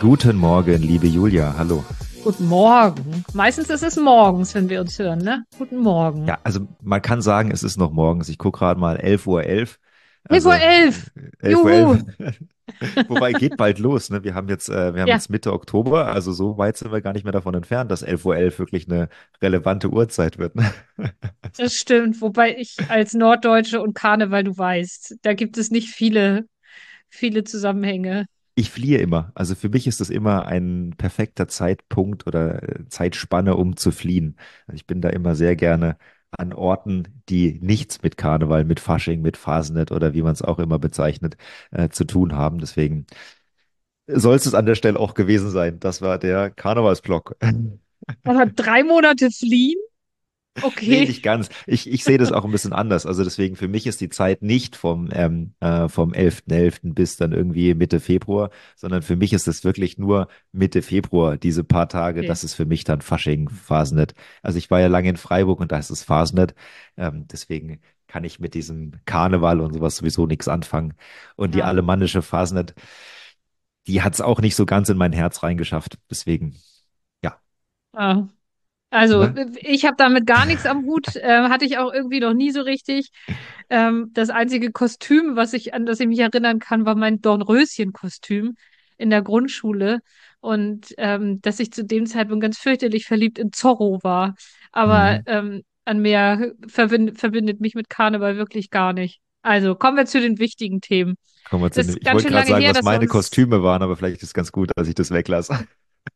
Guten Morgen, liebe Julia. Hallo. Guten Morgen. Meistens ist es morgens, wenn wir uns hören, ne? Guten Morgen. Ja, also man kann sagen, es ist noch morgens. Ich gucke gerade mal 11:11 Uhr. 11:11 Uhr. Also 11:11 Juhu. Uhr. Wobei geht bald los, ne? Wir haben jetzt Ja, Mitte Oktober, also so weit sind wir gar nicht mehr davon entfernt, dass 11:11 Uhr wirklich eine relevante Uhrzeit wird, ne? das stimmt. Wobei ich als Norddeutsche und Karneval, du weißt, da gibt es nicht viele Zusammenhänge. Ich fliehe immer. Also für mich ist das immer ein perfekter Zeitpunkt oder Zeitspanne, um zu fliehen. Also ich bin da immer sehr gerne an Orten, die nichts mit Karneval, mit Fasching, mit Fasnet oder wie man es auch immer bezeichnet, zu tun haben. Deswegen soll es an der Stelle auch gewesen sein. Das war der Karnevalsblock. Aber 3 Monate fliehen? Nee, Okay. nicht ganz. Ich sehe das auch ein bisschen anders. Also deswegen für mich ist die Zeit nicht vom 11.11. bis dann irgendwie Mitte Februar, sondern für mich ist es wirklich nur Mitte Februar, diese paar Tage. Okay. Das ist für mich dann Fasching, Fasnet. Also ich war ja lange in Freiburg und da ist es Fasnet. Deswegen kann ich mit diesem Karneval und sowas sowieso nichts anfangen. Und die Ja. alemannische Fasnet, die hat es auch nicht so ganz in mein Herz reingeschafft. Deswegen, ja. Ah. Also, Ne? ich habe damit gar nichts am Hut, hatte ich auch irgendwie noch nie so richtig. Das einzige Kostüm, an das ich mich erinnern kann, war mein Dornröschen-Kostüm in der Grundschule. Und dass ich zu dem Zeitpunkt ganz fürchterlich verliebt in Zorro war. Aber Mhm. an mehr verbindet mich mit Karneval wirklich gar nicht. Also kommen wir zu den wichtigen Themen. Kommen wir zu Das dem. ist Ich ganz wollte schön gerade lange sagen, her, was dass wir meine uns Kostüme waren, aber vielleicht ist es ganz gut, dass ich das weglasse.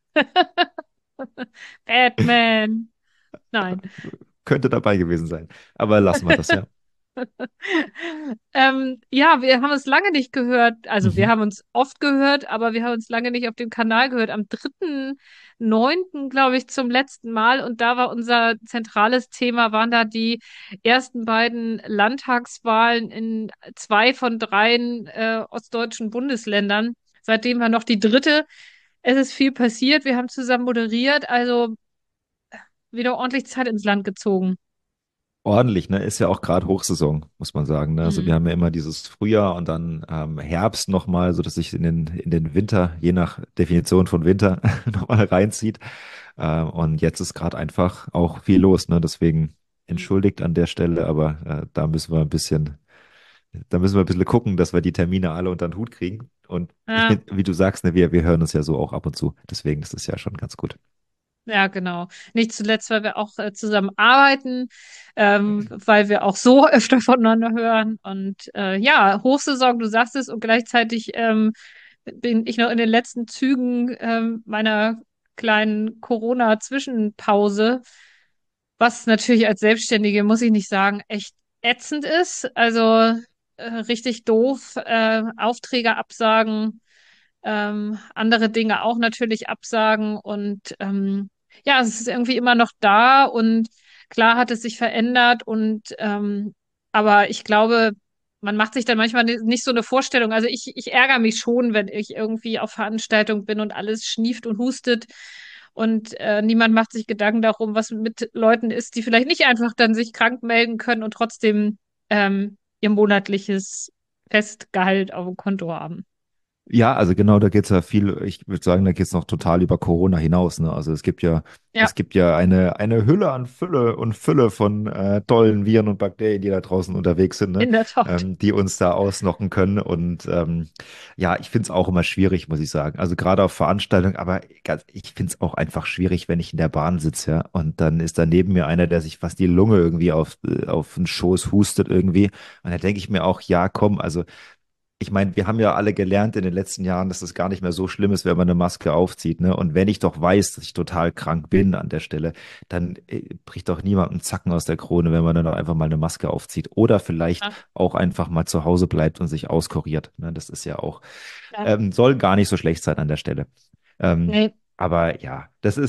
Batman. Nein. Könnte dabei gewesen sein. Aber lassen wir das, ja. Ja, wir haben uns lange nicht gehört. Also wir Mhm. haben uns oft gehört, aber wir haben uns lange nicht auf dem Kanal gehört. Am 3.9., glaube ich, zum letzten Mal. Und da war unser zentrales Thema, waren da die ersten beiden Landtagswahlen in zwei von dreien ostdeutschen Bundesländern. Seitdem war noch die dritte. Es ist viel passiert. Wir haben zusammen moderiert, also wieder ordentlich Zeit ins Land gezogen. Ordentlich, ne? Ist ja auch gerade Hochsaison, muss man sagen. Ne? Also wir Mhm. haben ja immer dieses Frühjahr und dann Herbst nochmal, so dass sich in den Winter, je nach Definition von Winter, nochmal reinzieht. Und jetzt ist gerade einfach auch viel los, ne? Deswegen entschuldigt an der Stelle, aber da müssen wir ein bisschen gucken, dass wir die Termine alle unter den Hut kriegen. Und ich Ja. bin, wie du sagst, ne, wir hören uns ja so auch ab und zu. Deswegen ist das ja schon ganz gut. Ja, genau. Nicht zuletzt, weil wir auch zusammen arbeiten, weil wir auch so öfter voneinander hören. Und ja, Hochsaison, du sagst es, und gleichzeitig bin ich noch in den letzten Zügen meiner kleinen Corona-Zwischenpause, was natürlich als Selbstständige, muss ich nicht sagen, echt ätzend ist. Also richtig doof, Aufträge absagen, andere Dinge auch natürlich absagen und ja, es ist irgendwie immer noch da und klar hat es sich verändert und aber ich glaube, man macht sich dann manchmal nicht so eine Vorstellung. Also ich ärgere mich schon, wenn ich irgendwie auf Veranstaltung bin und alles schnieft und hustet und niemand macht sich Gedanken darum, was mit Leuten ist, die vielleicht nicht einfach dann sich krank melden können und trotzdem ihr monatliches Festgehalt auf dem Konto haben. Ja, also genau, da geht's ja viel, ich würde sagen, da geht's noch total über Corona hinaus, ne? Also es gibt ja, Ja, es gibt ja eine Hülle an Fülle und Fülle von tollen Viren und Bakterien, die da draußen unterwegs sind, ne? in der Tat. Die uns da ausnocken können. Und ja, ich find's auch immer schwierig, muss ich sagen. Also gerade auf Veranstaltungen, aber ich find's auch einfach schwierig, wenn ich in der Bahn sitze, ja. Und dann ist da neben mir einer, der sich fast die Lunge irgendwie auf den Schoß hustet irgendwie. Und da denke ich mir auch, ja, komm, also ich meine, wir haben ja alle gelernt in den letzten Jahren, dass es gar nicht mehr so schlimm ist, wenn man eine Maske aufzieht, ne? Und wenn ich doch weiß, dass ich total krank bin an der Stelle, dann bricht doch niemandem Zacken aus der Krone, wenn man dann doch einfach mal eine Maske aufzieht. Oder vielleicht Ja, auch einfach mal zu Hause bleibt und sich auskuriert. Ne? Das ist ja auch, ja. soll gar nicht so schlecht sein an der Stelle. Ähm, Nee, aber ja,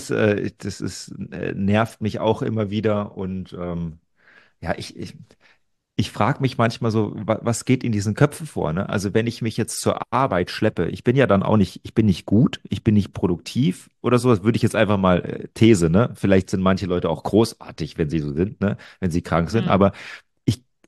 das nervt mich auch immer wieder und ja, ich frage mich manchmal so, was geht in diesen Köpfen vor, ne? Also wenn ich mich jetzt zur Arbeit schleppe, ich bin ja dann auch nicht, ich bin nicht gut, ich bin nicht produktiv oder sowas, würde ich jetzt einfach mal These, ne? Vielleicht sind manche Leute auch großartig, wenn sie so sind, ne? Wenn sie krank sind, hm. aber ich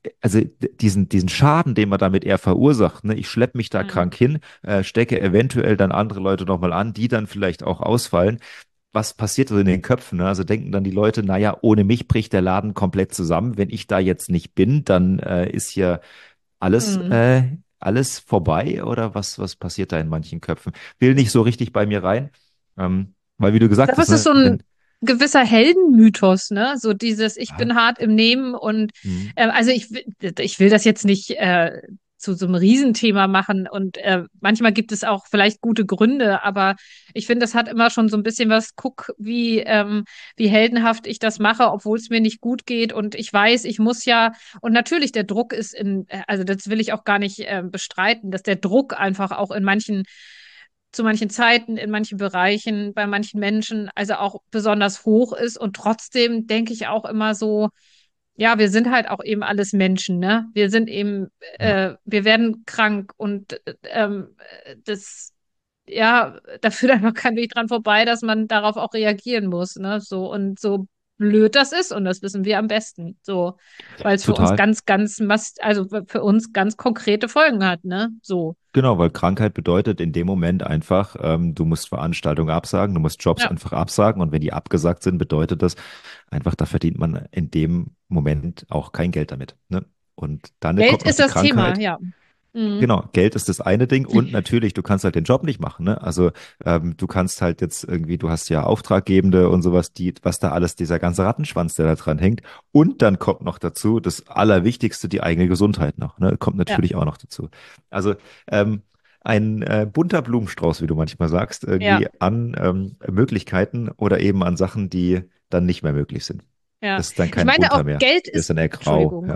also diesen Schaden, den man damit eher verursacht, ne? Ich schleppe mich da Mhm. krank hin, stecke eventuell dann andere Leute nochmal an, die dann vielleicht auch ausfallen. Was passiert so in den Köpfen? Ne? Also denken dann die Leute, naja, ohne mich bricht der Laden komplett zusammen. Wenn ich da jetzt nicht bin, dann ist hier alles, Mhm. alles vorbei oder was passiert da in manchen Köpfen? Will nicht so richtig bei mir rein, weil wie du Ich gesagt glaube, hast, es ist ne, so ein wenn, gewisser Heldenmythos, ne? So dieses, ich ja, bin hart im Nehmen und hm, also ich will das jetzt nicht zu so einem Riesenthema machen und manchmal gibt es auch vielleicht gute Gründe, aber ich finde, das hat immer schon so ein bisschen was, guck, wie heldenhaft ich das mache, obwohl es mir nicht gut geht und ich weiß, ich muss ja, und natürlich der Druck ist also das will ich auch gar nicht bestreiten, dass der Druck einfach auch zu manchen Zeiten, in manchen Bereichen, bei manchen Menschen, also auch besonders hoch ist. Und trotzdem denke ich auch immer so, ja, wir sind halt auch eben alles Menschen, ne? Wir sind eben, ja, wir werden krank und das, ja, da führt einfach kein Weg dran vorbei, dass man darauf auch reagieren muss, ne? So und so blöd das ist, und das wissen wir am besten, so, weil es für uns total. also für uns ganz konkrete Folgen hat, ne? So, Genau, weil Krankheit bedeutet in dem Moment einfach, du musst Veranstaltungen absagen, du musst Jobs ja. einfach absagen und wenn die abgesagt sind, bedeutet das einfach, da verdient man in dem Moment auch kein Geld damit. Ne? Und dann Geld kommt noch ist die das Thema, Krankheit. ja. Mhm. Genau, Geld ist das eine Ding und natürlich, du kannst halt den Job nicht machen, ne? Also du kannst halt jetzt irgendwie, du hast ja Auftraggebende und sowas, was da alles, dieser ganze Rattenschwanz, der da dran hängt. Und dann kommt noch dazu, das Allerwichtigste, die eigene Gesundheit noch, ne? Kommt Ja, natürlich auch noch dazu. Also ähm, ein bunter Blumenstrauß, wie du manchmal sagst, ja, irgendwie an Möglichkeiten oder eben an Sachen, die dann nicht mehr möglich sind. ja. Das ist dann Ich kein meine auch, bunter mehr. Geld Der ist ist, dann eher grau, Entschuldigung. ja.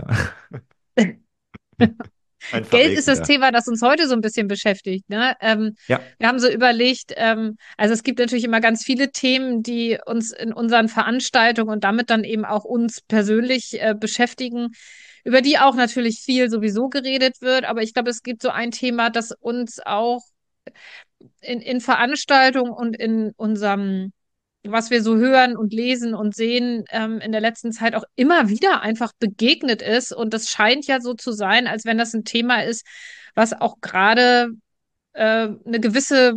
Ein Geld ist das verwelkender. Thema, das uns heute so ein bisschen beschäftigt, ne? Ja. Wir haben so überlegt, also es gibt natürlich immer ganz viele Themen, die uns in unseren Veranstaltungen und damit dann eben auch uns persönlich beschäftigen, über die auch natürlich viel sowieso geredet wird. Aber ich glaube, es gibt so ein Thema, das uns auch in Veranstaltungen und in unserem, was wir so hören und lesen und sehen, in der letzten Zeit auch immer wieder einfach begegnet ist. Und das scheint ja so zu sein, als wenn das ein Thema ist, was auch gerade eine gewisse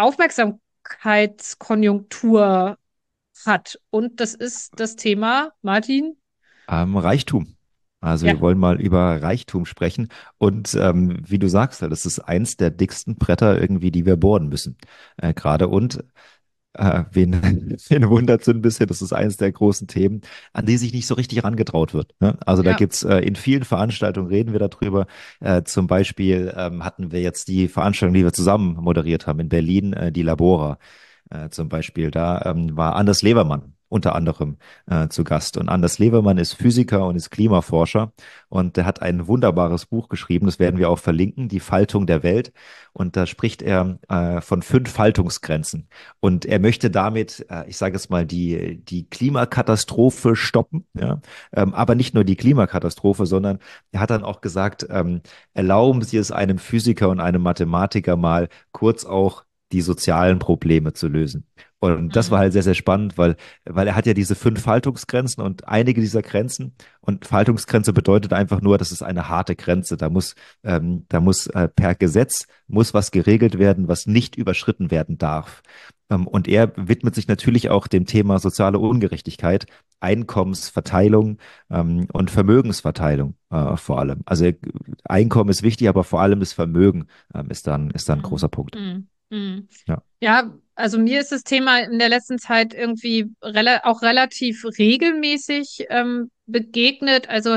Aufmerksamkeitskonjunktur hat. Und das ist das Thema, Martin. Reichtum. Also Ja, wir wollen mal über Reichtum sprechen. Und wie du sagst, das ist eins der dicksten Bretter irgendwie, die wir bohren müssen. Gerade und wen, wen wundert so ein bisschen, das ist eines der großen Themen, an die sich nicht so richtig herangetraut wird. Ne? Also da ja. gibt's in vielen Veranstaltungen reden wir darüber. Zum Beispiel hatten wir jetzt die Veranstaltung, die wir zusammen moderiert haben in Berlin, die Labora. Zum Beispiel, da war Anders Levermann unter anderem zu Gast. Und Anders Levermann ist Physiker und ist Klimaforscher und der hat ein wunderbares Buch geschrieben, das werden wir auch verlinken, Die Faltung der Welt. Und da spricht er von 5 Faltungsgrenzen. Und er möchte damit, ich sage es mal, die Klimakatastrophe stoppen. Ja? Aber nicht nur die Klimakatastrophe, sondern er hat dann auch gesagt, erlauben Sie es einem Physiker und einem Mathematiker mal kurz auch die sozialen Probleme zu lösen. Und das war Mhm. halt sehr, sehr spannend, weil er hat ja diese 5 Faltungsgrenzen und einige dieser Grenzen, und Faltungsgrenze bedeutet einfach nur, das ist eine harte Grenze. Da muss per Gesetz muss was geregelt werden, was nicht überschritten werden darf. Und er widmet sich natürlich auch dem Thema soziale Ungerechtigkeit, Einkommensverteilung und Vermögensverteilung vor allem. Also Einkommen ist wichtig, aber vor allem das Vermögen ist dann ein großer Mhm. Punkt. Mhm. Mhm. Ja. Ja, also mir ist das Thema in der letzten Zeit irgendwie auch relativ regelmäßig begegnet. Also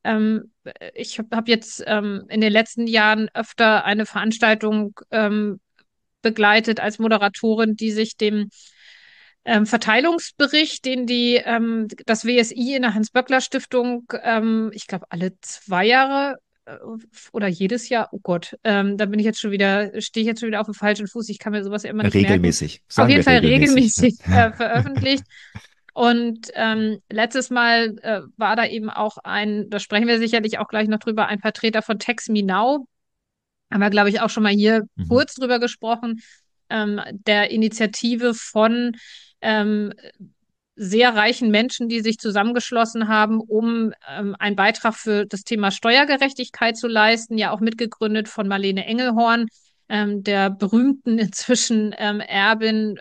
ich hab jetzt in den letzten Jahren öfter eine Veranstaltung begleitet als Moderatorin, die sich dem Verteilungsbericht, den das WSI in der Hans-Böckler-Stiftung, ich glaube, alle 2 Jahre oder jedes Jahr, oh Gott, da stehe ich jetzt schon wieder auf dem falschen Fuß. Ich kann mir sowas ja immer nicht merken. Regelmäßig, Auf sagen jeden wir Fall regelmäßig. Ja. regelmäßig veröffentlicht. Und letztes Mal war da eben auch da sprechen wir sicherlich auch gleich noch drüber, ein Vertreter von Text Me Now. Haben wir, glaube ich, auch schon mal hier Mhm. kurz drüber gesprochen, der Initiative von ähm, sehr reichen Menschen, die sich zusammengeschlossen haben, um einen Beitrag für das Thema Steuergerechtigkeit zu leisten, ja auch mitgegründet von Marlene Engelhorn, der berühmten inzwischen Erbin,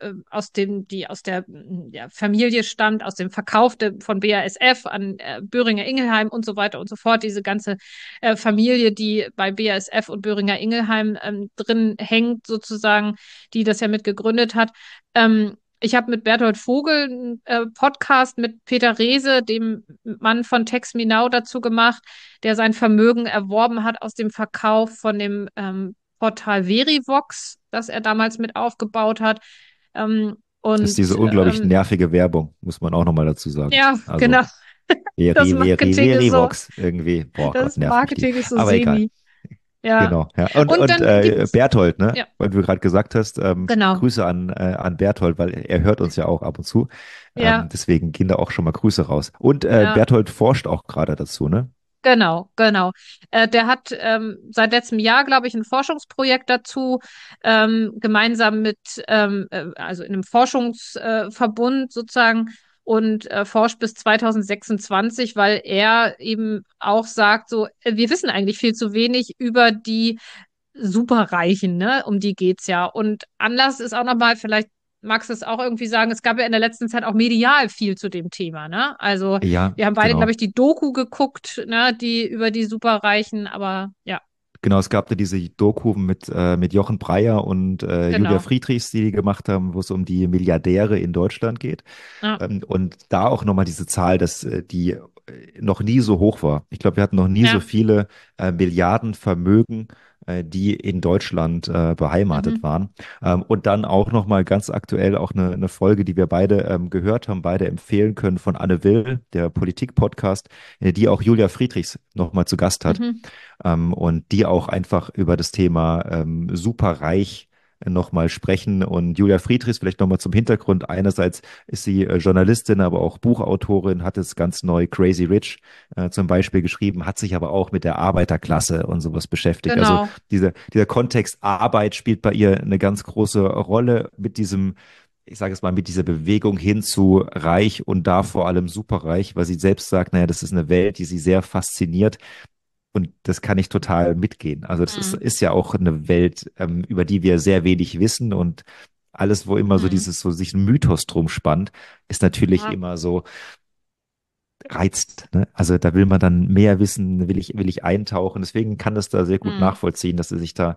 die aus der ja, Familie stammt, aus dem Verkauf von BASF an Böhringer Ingelheim und so weiter und so fort. Diese ganze Familie, die bei BASF und Böhringer Ingelheim drin hängt, sozusagen, die das ja mitgegründet hat. Ich habe mit Berthold Vogel einen Podcast mit Peter Rehse, dem Mann von Text Me Now, dazu gemacht, der sein Vermögen erworben hat aus dem Verkauf von dem Portal Verivox, das er damals mit aufgebaut hat. Das ist diese unglaublich nervige Werbung, muss man auch nochmal dazu sagen. Ja, Also, genau. Das Marketing ist so, Verivox irgendwie. Boah Gott, das nervt mich die. Marketing ist so Aber egal. semi. Ja. Genau, ja. Und Und dann gibt's, Berthold, ne? ja, Weil du gerade gesagt hast, genau. Grüße an Berthold, weil er hört uns ja auch ab und zu. Ja, Deswegen gehen da auch schon mal Grüße raus. Und ja. Berthold forscht auch gerade dazu, ne? Genau, genau. Der hat seit letztem Jahr, glaube ich, ein Forschungsprojekt dazu, gemeinsam mit, also in einem Forschungsverbund sozusagen und forscht bis 2026, weil er eben auch sagt, so, wir wissen eigentlich viel zu wenig über die Superreichen, ne? Um die geht's ja. Und Anlass ist auch nochmal, vielleicht magst du es auch irgendwie sagen, es gab ja in der letzten Zeit auch medial viel zu dem Thema, ne? Also Ja, wir haben beide, glaube genau. ich, die Doku geguckt, ne? Die über die Superreichen, aber ja, Genau, es gab da diese Doku mit Jochen Breyer und Julia genau. Friedrichs, die gemacht haben, wo es um die Milliardäre in Deutschland geht. Ja, Und da auch nochmal diese Zahl, dass die noch nie so hoch war. Ich glaube, wir hatten noch nie so ja. viele Milliarden Vermögen, die in Deutschland beheimatet Mhm. waren. Und dann auch nochmal ganz aktuell auch eine Folge, die wir beide gehört haben, beide empfehlen können von Anne Will, der Politik-Podcast, die auch Julia Friedrichs nochmal zu Gast hat Mhm. und die auch einfach über das Thema superreich nochmal sprechen. Und Julia Friedrichs, vielleicht nochmal zum Hintergrund. Einerseits ist sie Journalistin, aber auch Buchautorin, hat es ganz neu Crazy Rich zum Beispiel geschrieben, hat sich aber auch mit der Arbeiterklasse und sowas beschäftigt. Also Genau. dieser Kontext Arbeit spielt bei ihr eine ganz große Rolle mit diesem, ich sage es mal, mit dieser Bewegung hin zu reich und da vor allem superreich, weil sie selbst sagt, naja, das ist eine Welt, die sie sehr fasziniert. Und das kann ich total mitgehen. Also das Mhm. ist ja auch eine Welt, über die wir sehr wenig wissen und alles, wo immer so Mhm. dieses, so sich ein Mythos drum spannt, ist natürlich Ja. immer so reizt, ne? Also da will man dann mehr wissen, will ich eintauchen. Deswegen kann das da sehr gut Mhm. nachvollziehen, dass er sich da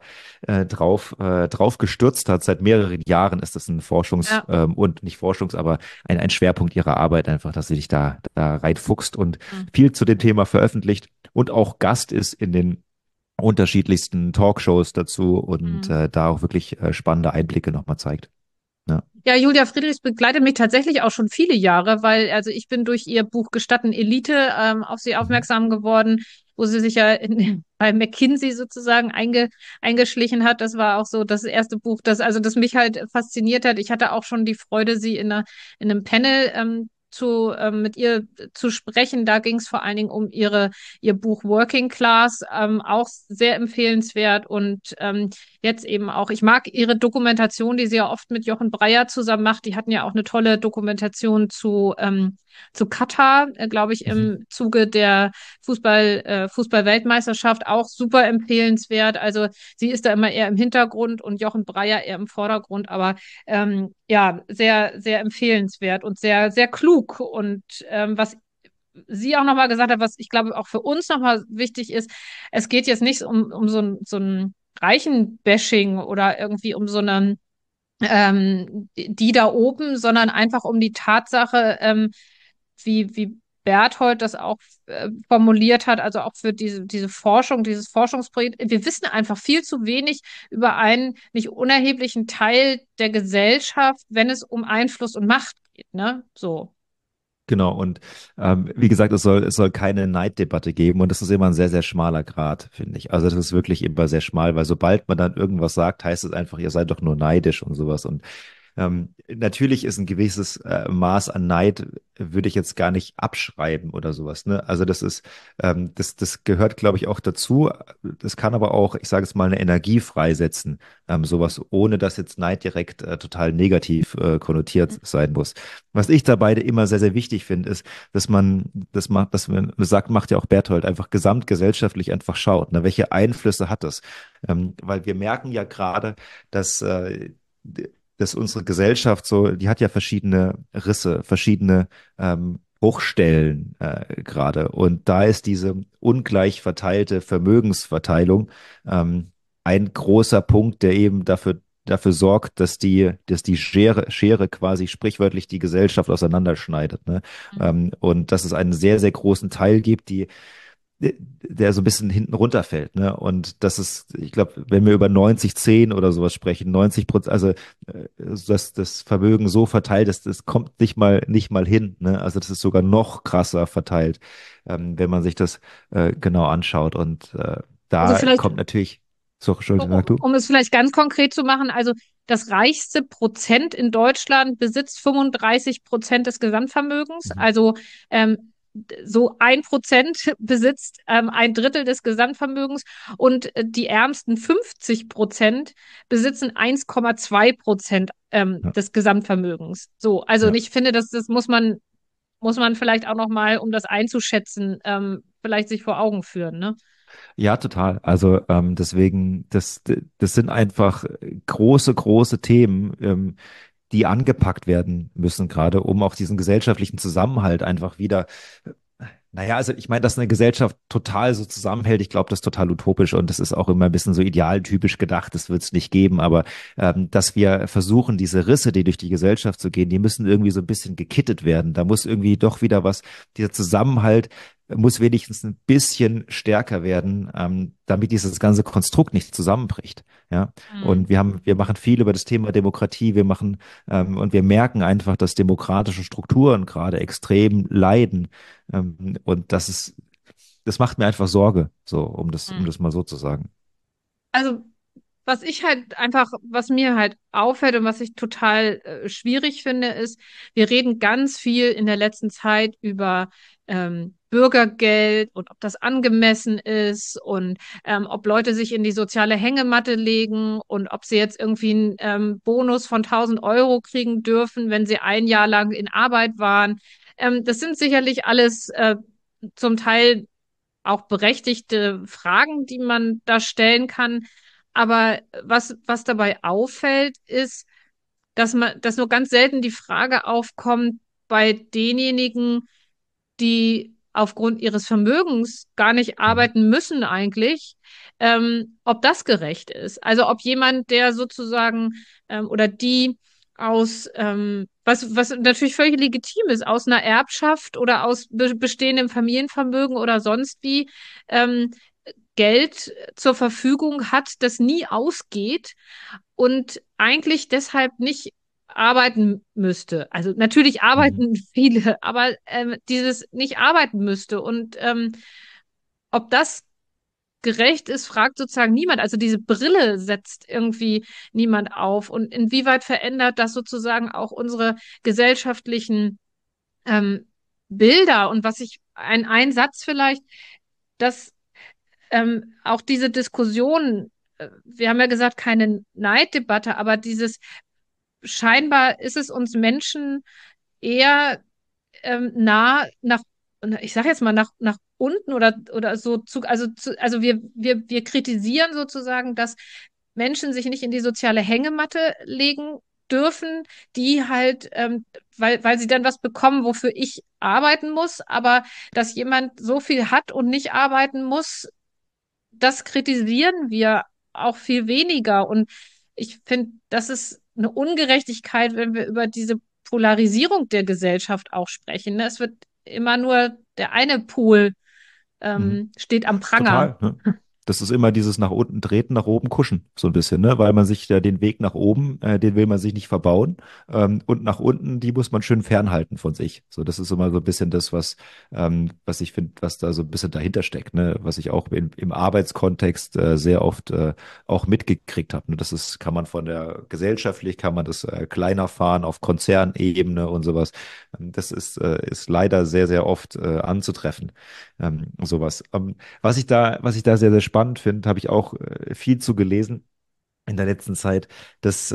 drauf gestürzt hat. Seit mehreren Jahren ist das ein Ja. und nicht aber ein Schwerpunkt ihrer Arbeit einfach, dass sie sich da reinfuchst und Mhm. viel zu dem Thema veröffentlicht und auch Gast ist in den unterschiedlichsten Talkshows dazu und Mhm. da auch wirklich spannende Einblicke nochmal zeigt. Ja. Ja, Julia Friedrichs begleitet mich tatsächlich auch schon viele Jahre, weil also ich bin durch ihr Buch Gestatten Elite auf sie Mhm. aufmerksam geworden, wo sie sich ja bei McKinsey sozusagen eingeschlichen hat. Das war auch so das erste Buch, das mich halt fasziniert hat. Ich hatte auch schon die Freude, sie in einem Panel mit ihr zu sprechen. Da ging es vor allen Dingen um ihr Buch Working Class, auch sehr empfehlenswert und jetzt eben auch, ich mag ihre Dokumentation, die sie ja oft mit Jochen Breyer zusammen macht. Die hatten ja auch eine tolle Dokumentation zu Katar, glaube ich, Mhm. im Zuge der Fußball-Weltmeisterschaft, auch super empfehlenswert. Also sie ist da immer eher im Hintergrund und Jochen Breyer eher im Vordergrund, aber ja, sehr, sehr empfehlenswert und sehr, sehr klug. Und was sie auch nochmal gesagt hat, was ich glaube auch für uns nochmal wichtig ist, es geht jetzt nicht um so ein Reichenbashing oder irgendwie um so eine die da oben, sondern einfach um die Tatsache, wie Berthold das auch formuliert hat, also auch für diese Forschung, dieses Forschungsprojekt. Wir wissen einfach viel zu wenig über einen nicht unerheblichen Teil der Gesellschaft, wenn es um Einfluss und Macht geht, ne? So. Genau, und wie gesagt, es soll keine Neiddebatte geben und das ist immer ein sehr, sehr schmaler Grat, finde ich. Also das ist wirklich immer sehr schmal, weil sobald man dann irgendwas sagt, heißt es einfach, ihr seid doch nur neidisch und sowas. Und Natürlich ist ein gewisses Maß an Neid, würde ich jetzt gar nicht abschreiben oder sowas, ne? Also das gehört, glaube ich, auch dazu. Das kann aber auch, ich sage es mal, eine Energie freisetzen, sowas, ohne dass jetzt Neid direkt total negativ konnotiert sein muss. Was ich dabei immer sehr, sehr wichtig finde, ist, dass man sagt, macht ja auch Berthold, einfach gesamtgesellschaftlich einfach schaut, ne? Welche Einflüsse hat das? Weil wir merken ja gerade, dass dass unsere Gesellschaft so, die hat ja verschiedene Risse, verschiedene Bruchstellen gerade. Und da ist diese ungleich verteilte Vermögensverteilung ein großer Punkt, der eben dafür sorgt, dass die Schere quasi sprichwörtlich die Gesellschaft auseinanderschneidet. Ne? Und dass es einen sehr, sehr großen Teil gibt, der so ein bisschen hinten runterfällt, ne? Und das ist, ich glaube, wenn wir über 90-10 oder sowas sprechen, 90%, also dass das Vermögen so verteilt ist, das kommt nicht mal hin, ne? Also das ist sogar noch krasser verteilt, wenn man sich das genau anschaut. Und Also da vielleicht, kommt natürlich, so, Entschuldigung, sag du? um es vielleicht ganz konkret zu machen, also das reichste Prozent in Deutschland besitzt 35% des Gesamtvermögens. Mhm. Also so 1% besitzt ein Drittel des Gesamtvermögens und die ärmsten 50% besitzen 1,2% Ja, des Gesamtvermögens. So, also ja. ich finde, das muss man vielleicht auch noch mal, um das einzuschätzen, vielleicht sich vor Augen führen, ne? Ja, total. Also deswegen, das sind einfach große, große Themen, die angepackt werden müssen, gerade um auch diesen gesellschaftlichen Zusammenhalt einfach wieder. Naja, also ich meine, dass eine Gesellschaft total so zusammenhält, ich glaube, das ist total utopisch und das ist auch immer ein bisschen so idealtypisch gedacht, das wird es nicht geben, aber dass wir versuchen, diese Risse, die durch die Gesellschaft zu gehen, die müssen irgendwie so ein bisschen gekittet werden. Da muss irgendwie doch wieder was, dieser Zusammenhalt muss wenigstens ein bisschen stärker werden, damit dieses ganze Konstrukt nicht zusammenbricht. Ja, Mhm. und wir machen viel über das Thema Demokratie, und wir merken einfach, dass demokratische Strukturen gerade extrem leiden. Und das macht mir einfach Sorge, so, um Mhm. das mal so zu sagen. Also was ich halt einfach, was mir halt auffällt und was ich total schwierig finde, ist, wir reden ganz viel in der letzten Zeit über Bürgergeld und ob das angemessen ist und ob Leute sich in die soziale Hängematte legen und ob sie jetzt irgendwie einen Bonus von 1.000 € kriegen dürfen, wenn sie ein Jahr lang in Arbeit waren. Das sind sicherlich alles zum Teil auch berechtigte Fragen, die man da stellen kann. Aber was dabei auffällt, ist, dass nur ganz selten die Frage aufkommt bei denjenigen, die aufgrund ihres Vermögens gar nicht Mhm. arbeiten müssen eigentlich, ob das gerecht ist. Also ob jemand, der sozusagen oder die aus, was natürlich völlig legitim ist, aus einer Erbschaft oder aus bestehendem Familienvermögen oder sonst wie, ähm, Geld zur Verfügung hat, das nie ausgeht und eigentlich deshalb nicht arbeiten müsste. Also natürlich Mhm. arbeiten viele, aber dieses nicht arbeiten müsste. Und ob das gerecht ist, fragt sozusagen niemand. Also diese Brille setzt irgendwie niemand auf. Und inwieweit verändert das sozusagen auch unsere gesellschaftlichen ähm, Bilder? Und was ich, ein Satz vielleicht, dass auch diese Diskussion, wir haben ja gesagt, keine Neiddebatte, aber dieses scheinbar ist es uns Menschen eher nah nach, ich sage jetzt mal nach unten oder so also wir kritisieren sozusagen, dass Menschen sich nicht in die soziale Hängematte legen dürfen, die halt, weil sie dann was bekommen, wofür ich arbeiten muss, aber dass jemand so viel hat und nicht arbeiten muss, das kritisieren wir auch viel weniger. Und ich finde, das ist eine Ungerechtigkeit, wenn wir über diese Polarisierung der Gesellschaft auch sprechen. Ne? Es wird immer nur der eine Pol Mhm. steht am Pranger. Total, ne? Das ist immer dieses nach unten treten, nach oben kuschen, so ein bisschen, ne? Weil man sich ja den Weg nach oben, den will man sich nicht verbauen. Und nach unten, die muss man schön fernhalten von sich. So, das ist immer so ein bisschen das, was ich finde, was da so ein bisschen dahinter steckt, ne? Was ich auch im Arbeitskontext sehr oft auch mitgekriegt habe. Ne? Das ist, kann man von der gesellschaftlich, kann man das kleiner fahren auf Konzernebene und sowas. Ist leider sehr, sehr oft anzutreffen, sowas. Was ich da sehr, sehr spannend finde, habe ich auch viel zu gelesen in der letzten Zeit, dass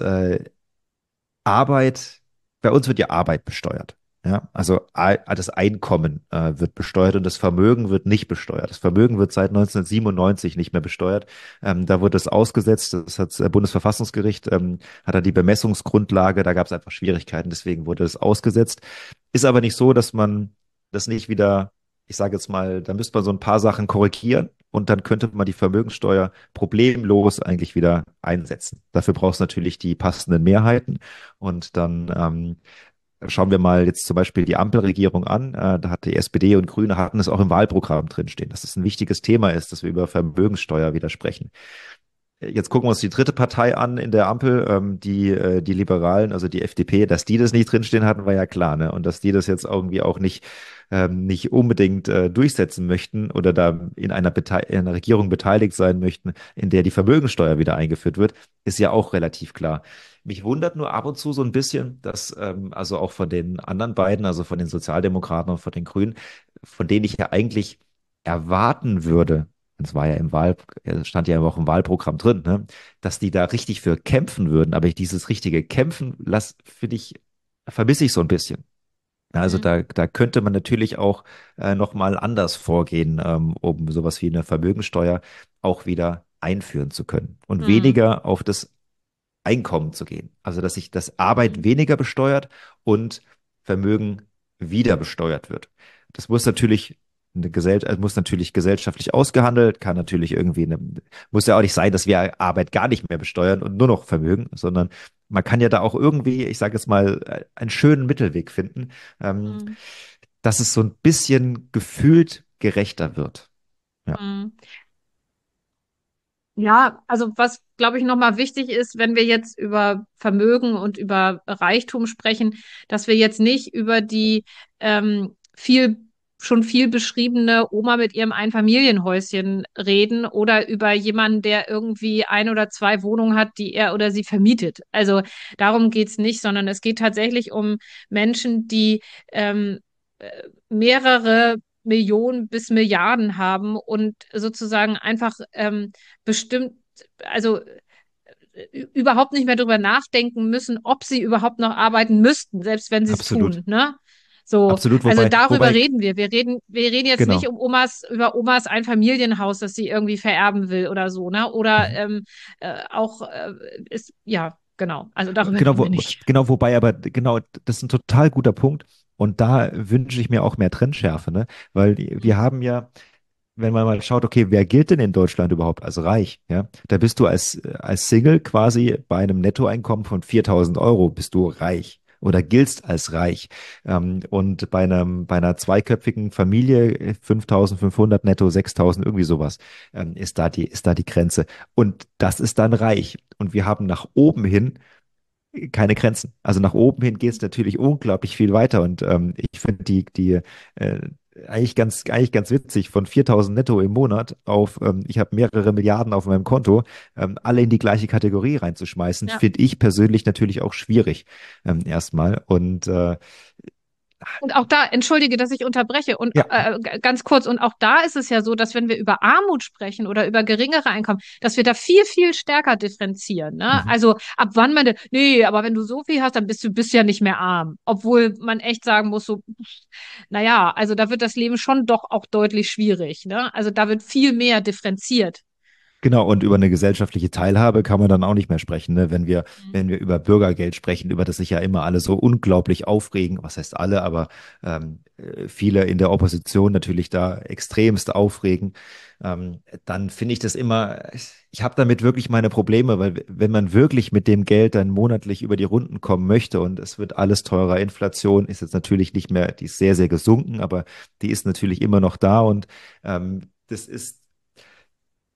Arbeit, bei uns wird ja Arbeit besteuert. Ja, also das Einkommen wird besteuert und das Vermögen wird nicht besteuert. Das Vermögen wird seit 1997 nicht mehr besteuert. Da wurde es ausgesetzt. Das hat das Bundesverfassungsgericht, hat da die Bemessungsgrundlage. Da gab es einfach Schwierigkeiten. Deswegen wurde es ausgesetzt. Ist aber nicht so, dass man das nicht wieder, ich sage jetzt mal, da müsste man so ein paar Sachen korrigieren und dann könnte man die Vermögenssteuer problemlos eigentlich wieder einsetzen. Dafür braucht es natürlich die passenden Mehrheiten. Und dann schauen wir mal jetzt zum Beispiel die Ampelregierung an. Da hat die SPD und Grüne hatten es auch im Wahlprogramm drinstehen, dass es ein wichtiges Thema ist, dass wir über Vermögenssteuer wieder sprechen. Jetzt gucken wir uns die dritte Partei an in der Ampel, die Liberalen, also die FDP, dass die das nicht drinstehen hatten, war ja klar, ne? Und dass die das jetzt irgendwie auch nicht unbedingt durchsetzen möchten oder da in einer Regierung beteiligt sein möchten, in der die Vermögensteuer wieder eingeführt wird, ist ja auch relativ klar. Mich wundert nur ab und zu so ein bisschen, dass also auch von den anderen beiden, also von den Sozialdemokraten und von den Grünen, von denen ich ja eigentlich erwarten würde, es war ja stand ja auch im Wahlprogramm drin, ne, dass die da richtig für kämpfen würden, aber ich dieses richtige Kämpfen, finde ich, vermisse ich so ein bisschen. Also Mhm. da könnte man natürlich auch nochmal anders vorgehen, um sowas wie eine Vermögensteuer auch wieder einführen zu können und Mhm. weniger auf das Einkommen zu gehen. Also dass sich das Arbeit Mhm. weniger besteuert und Vermögen wieder besteuert wird. Das muss natürlich muss natürlich gesellschaftlich ausgehandelt, kann natürlich muss ja auch nicht sein, dass wir Arbeit gar nicht mehr besteuern und nur noch Vermögen, sondern man kann ja da auch irgendwie, ich sage jetzt mal, einen schönen Mittelweg finden, ähm, Mhm. dass es so ein bisschen gefühlt gerechter wird. Ja, Mhm. Ja, also was, glaube ich, nochmal wichtig ist, wenn wir jetzt über Vermögen und über Reichtum sprechen, dass wir jetzt nicht über die schon viel beschriebene Oma mit ihrem Einfamilienhäuschen reden oder über jemanden, der irgendwie ein oder zwei Wohnungen hat, die er oder sie vermietet. Also darum geht's nicht, sondern es geht tatsächlich um Menschen, die mehrere Millionen bis Milliarden haben und sozusagen einfach bestimmt, also überhaupt nicht mehr darüber nachdenken müssen, ob sie überhaupt noch arbeiten müssten, selbst wenn sie es absolut. tun, ne? So, Absolut, also wobei, darüber wobei, reden wir. Wir reden jetzt nicht genau. um über Omas Einfamilienhaus, das sie irgendwie vererben will oder so, ne? Oder Mhm. auch ist, ja, genau. Also darüber Genau, reden wir nicht. wobei aber, genau, das ist ein total guter Punkt. Und da wünsche ich mir auch mehr Trennschärfe, ne? Weil wir Mhm. haben ja, wenn man mal schaut, okay, wer gilt denn in Deutschland überhaupt als reich? Ja, da bist du als Single quasi bei einem Nettoeinkommen von 4.000 Euro bist du reich oder giltst als reich. Und bei einer zweiköpfigen Familie 5.500 netto, 6.000, irgendwie sowas, ist da die Grenze. Und das ist dann reich. Und wir haben nach oben hin keine Grenzen. Also nach oben hin geht es natürlich unglaublich viel weiter und ich finde äh, eigentlich ganz witzig, von 4.000 netto im Monat auf, ich habe mehrere Milliarden auf meinem Konto, alle in die gleiche Kategorie reinzuschmeißen, Ja. finde ich persönlich natürlich auch schwierig, erstmal. Und Und auch da, entschuldige, dass ich unterbreche, und ja, ganz kurz, und auch da ist es ja so, dass wenn wir über Armut sprechen oder über geringere Einkommen, dass wir da viel, viel stärker differenzieren. Ne? mhm. Also ab wann man, nee, aber wenn du so viel hast, dann bist du ja nicht mehr arm. Obwohl man echt sagen muss, so, naja, also da wird das Leben schon doch auch deutlich schwierig. Ne? Also da wird viel mehr differenziert. Genau, und über eine gesellschaftliche Teilhabe kann man dann auch nicht mehr sprechen, ne? Wenn wir über Bürgergeld sprechen, über das sich ja immer alle so unglaublich aufregen, was heißt alle, aber viele in der Opposition natürlich da extremst aufregen, dann finde ich das immer, ich habe damit wirklich meine Probleme, weil wenn man wirklich mit dem Geld dann monatlich über die Runden kommen möchte und es wird alles teurer, Inflation ist jetzt natürlich nicht mehr, die ist sehr, sehr gesunken, aber die ist natürlich immer noch da und das ist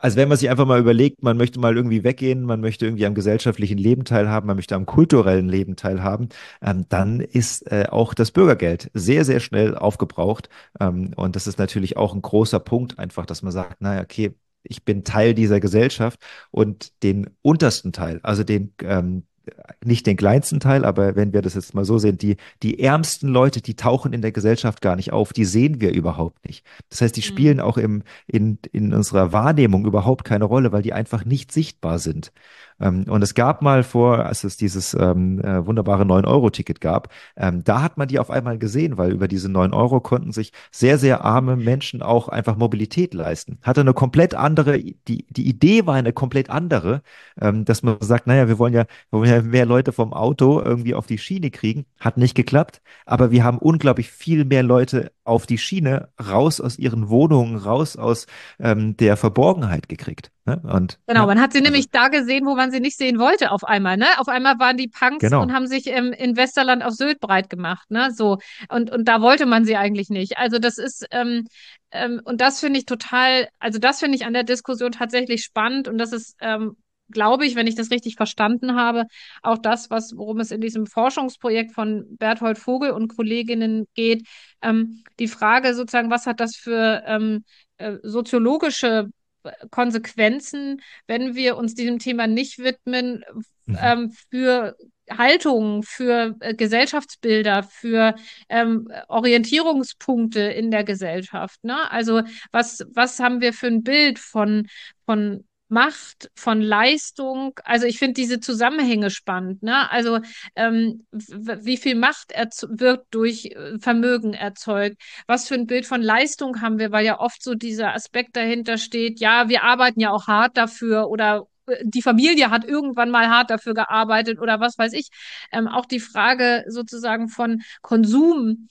Also wenn man sich einfach mal überlegt, man möchte mal irgendwie weggehen, man möchte irgendwie am gesellschaftlichen Leben teilhaben, man möchte am kulturellen Leben teilhaben, dann ist auch das Bürgergeld sehr, sehr schnell aufgebraucht. Und das ist natürlich auch ein großer Punkt, einfach, dass man sagt, naja, okay, ich bin Teil dieser Gesellschaft und den untersten Teil, also den nicht den kleinsten Teil, aber wenn wir das jetzt mal so sehen, die ärmsten Leute, die tauchen in der Gesellschaft gar nicht auf, die sehen wir überhaupt nicht. Das heißt, die spielen Mhm. auch in unserer Wahrnehmung überhaupt keine Rolle, weil die einfach nicht sichtbar sind. Und es gab mal vor, als es dieses wunderbare 9-Euro-Ticket gab, da hat man die auf einmal gesehen, weil über diese 9 Euro konnten sich sehr, sehr arme Menschen auch einfach Mobilität leisten. Hatte eine komplett andere, die Idee war eine komplett andere, dass man sagt, naja, wir wollen ja mehr Leute vom Auto irgendwie auf die Schiene kriegen. Hat nicht geklappt, aber wir haben unglaublich viel mehr Leute auf die Schiene raus aus ihren Wohnungen, raus aus der Verborgenheit gekriegt. Ne? Und Genau, ja, man hat sie also nämlich da gesehen, wo man sie nicht sehen wollte auf einmal, ne? Auf einmal waren die Punks und genau. haben sich in Westerland auf Sylt breit gemacht, ne? So. Und da wollte man sie eigentlich nicht. Also das ist, und das finde ich total, also das finde ich an der Diskussion tatsächlich spannend und das ist, glaube ich, wenn ich das richtig verstanden habe, auch das, worum es in diesem Forschungsprojekt von Berthold Vogel und Kolleginnen geht. Die Frage sozusagen, was hat das für soziologische Konsequenzen, wenn wir uns diesem Thema nicht widmen, Mhm. für Haltungen, für Gesellschaftsbilder, für Orientierungspunkte in der Gesellschaft. Ne? Also was haben wir für ein Bild von Macht, von Leistung? Also ich finde diese Zusammenhänge spannend. Ne? Also wie viel Macht wird durch Vermögen erzeugt? Was für ein Bild von Leistung haben wir, weil ja oft so dieser Aspekt dahinter steht, ja, wir arbeiten ja auch hart dafür oder die Familie hat irgendwann mal hart dafür gearbeitet oder was weiß ich. Auch die Frage sozusagen von Konsum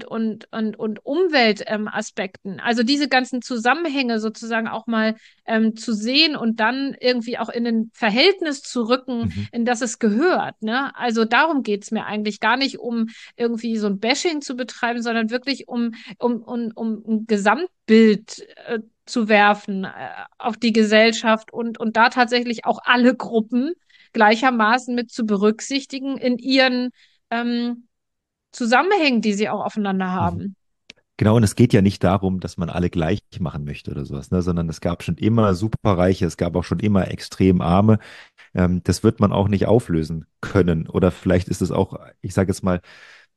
und Umweltaspekten. Also diese ganzen Zusammenhänge sozusagen auch mal zu sehen und dann irgendwie auch in ein Verhältnis zu rücken, Mhm. in das es gehört. Ne? Also darum geht's mir eigentlich gar nicht um irgendwie so ein Bashing zu betreiben, sondern wirklich um ein Gesamtbild zu werfen auf die Gesellschaft und da tatsächlich auch alle Gruppen gleichermaßen mit zu berücksichtigen in ihren Zusammenhängen, die sie auch aufeinander Mhm. haben. Genau, und es geht ja nicht darum, dass man alle gleich machen möchte oder sowas, ne, sondern es gab schon immer Superreiche, es gab auch schon immer extrem Arme. Das wird man auch nicht auflösen können. Oder vielleicht ist es auch, ich sage jetzt mal,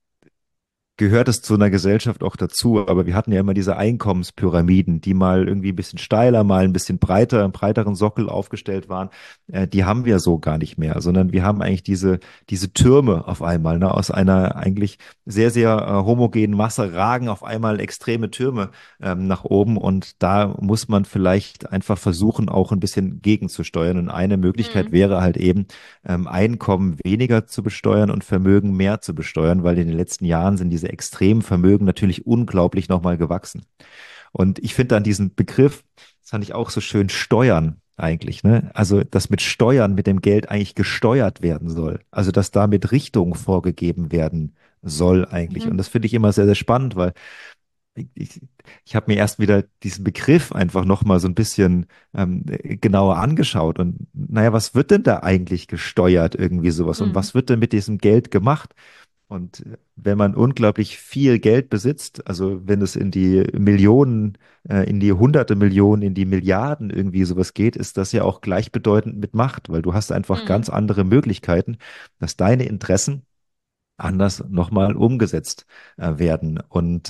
gehört es zu einer Gesellschaft auch dazu. Aber wir hatten ja immer diese Einkommenspyramiden, die mal irgendwie ein bisschen steiler, mal ein bisschen breiter, einen breiteren Sockel aufgestellt waren. Die haben wir so gar nicht mehr, sondern wir haben eigentlich diese Türme auf einmal, ne, aus einer eigentlich sehr, sehr homogenen Masse ragen auf einmal extreme Türme nach oben. Und da muss man vielleicht einfach versuchen, auch ein bisschen gegenzusteuern. Und eine Möglichkeit Mhm. wäre halt eben, Einkommen weniger zu besteuern und Vermögen mehr zu besteuern, weil in den letzten Jahren sind diese extremen Vermögen natürlich unglaublich nochmal gewachsen. Und ich finde an diesen Begriff, das fand ich auch so schön, Steuern eigentlich, ne? Also, dass mit Steuern, mit dem Geld eigentlich gesteuert werden soll. Also, dass damit Richtung vorgegeben werden soll eigentlich. Und Mhm. das finde ich immer sehr, sehr spannend, weil ich, ich habe mir erst wieder diesen Begriff einfach nochmal so ein bisschen genauer angeschaut. Und naja, was wird denn da eigentlich gesteuert, irgendwie sowas? Und Mhm. was wird denn mit diesem Geld gemacht? Und wenn man unglaublich viel Geld besitzt, also wenn es in die Millionen, in die hunderte Millionen, in die Milliarden irgendwie sowas geht, ist das ja auch gleichbedeutend mit Macht, weil du hast einfach ganz Mhm. andere Möglichkeiten, dass deine Interessen anders nochmal umgesetzt werden. Und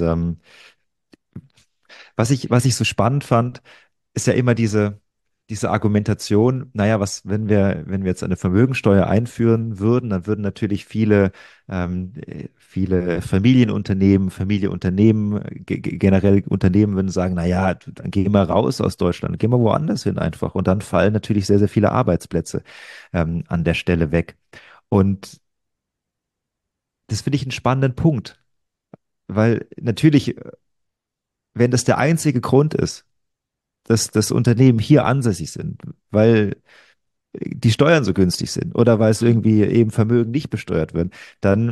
was ich so spannend fand, ist ja immer diese Argumentation, naja, wenn wir jetzt eine Vermögensteuer einführen würden, dann würden natürlich viele Familienunternehmen, generell Unternehmen würden sagen, naja, dann gehen wir raus aus Deutschland, gehen wir woanders hin einfach. Und dann fallen natürlich sehr, sehr viele Arbeitsplätze an der Stelle weg. Und das finde ich einen spannenden Punkt, weil natürlich, wenn das der einzige Grund ist, dass das Unternehmen hier ansässig sind, weil die Steuern so günstig sind oder weil es Mhm. irgendwie eben Vermögen nicht besteuert wird, dann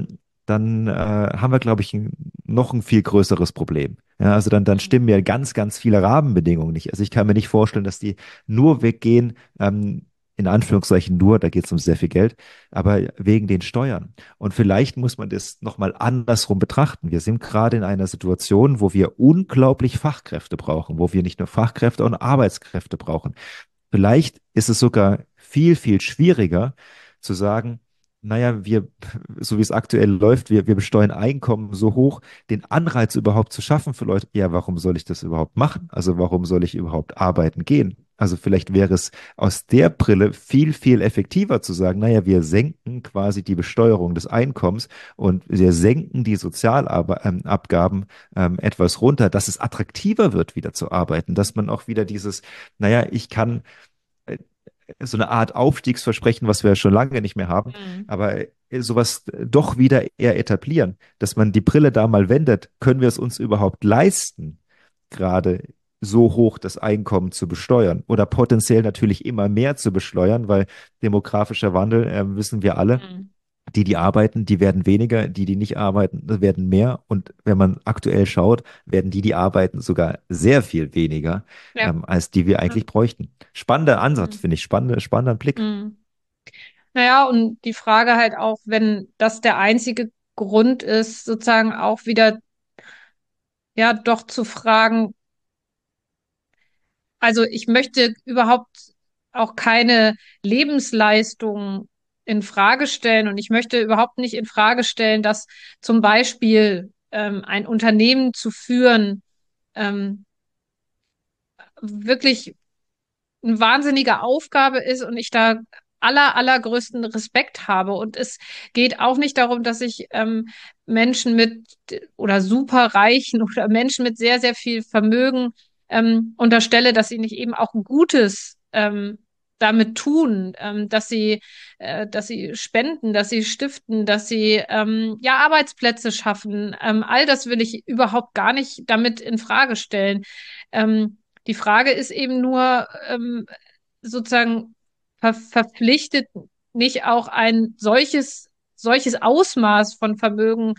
dann haben wir, glaube ich, noch ein viel größeres Problem. Ja, also dann stimmen ja ganz, ganz viele Rahmenbedingungen nicht. Also ich kann mir nicht vorstellen, dass die nur weggehen, in Anführungszeichen nur, da geht es um sehr viel Geld, aber wegen den Steuern. Und vielleicht muss man das nochmal andersrum betrachten. Wir sind gerade in einer Situation, wo wir unglaublich Fachkräfte brauchen, wo wir nicht nur Fachkräfte und Arbeitskräfte brauchen. Vielleicht ist es sogar viel, viel schwieriger zu sagen, naja, so wie es aktuell läuft, wir besteuern Einkommen so hoch, den Anreiz überhaupt zu schaffen für Leute, ja, warum soll ich das überhaupt machen? Also warum soll ich überhaupt arbeiten gehen? Also vielleicht wäre es aus der Brille viel, viel effektiver zu sagen, naja, wir senken quasi die Besteuerung des Einkommens und wir senken die Sozialabgaben etwas runter, dass es attraktiver wird, wieder zu arbeiten, dass man auch wieder naja, ich kann äh, so eine Art Aufstiegsversprechen, was wir ja schon lange nicht mehr haben, Mhm. aber sowas doch wieder eher etablieren, dass man die Brille da mal wendet. Können wir es uns überhaupt leisten, gerade so hoch das Einkommen zu besteuern oder potenziell natürlich immer mehr zu besteuern, weil demografischer Wandel, wissen wir alle, Mhm. die arbeiten, die werden weniger, die nicht arbeiten, werden mehr. Und wenn man aktuell schaut, werden die arbeiten, sogar sehr viel weniger, Ja. als die wir Ja. eigentlich bräuchten. Spannender Ansatz, Mhm. finde ich. Spannender Blick. Mhm. Naja, und die Frage halt auch, wenn das der einzige Grund ist, sozusagen auch wieder, ja, doch zu fragen, also ich möchte überhaupt auch keine Lebensleistung in Frage stellen und ich möchte überhaupt nicht in Frage stellen, dass zum Beispiel ein Unternehmen zu führen ähm, wirklich eine wahnsinnige Aufgabe ist und ich da allergrößten Respekt habe. Und es geht auch nicht darum, dass ich Menschen mit oder Superreichen oder Menschen mit sehr, sehr viel Vermögen unterstelle, dass sie nicht eben auch Gutes damit tun, dass sie spenden, dass sie stiften, dass sie ja Arbeitsplätze schaffen. All das will ich überhaupt gar nicht damit in Frage stellen. Die Frage ist eben nur, sozusagen verpflichtet nicht auch ein solches Ausmaß von Vermögen,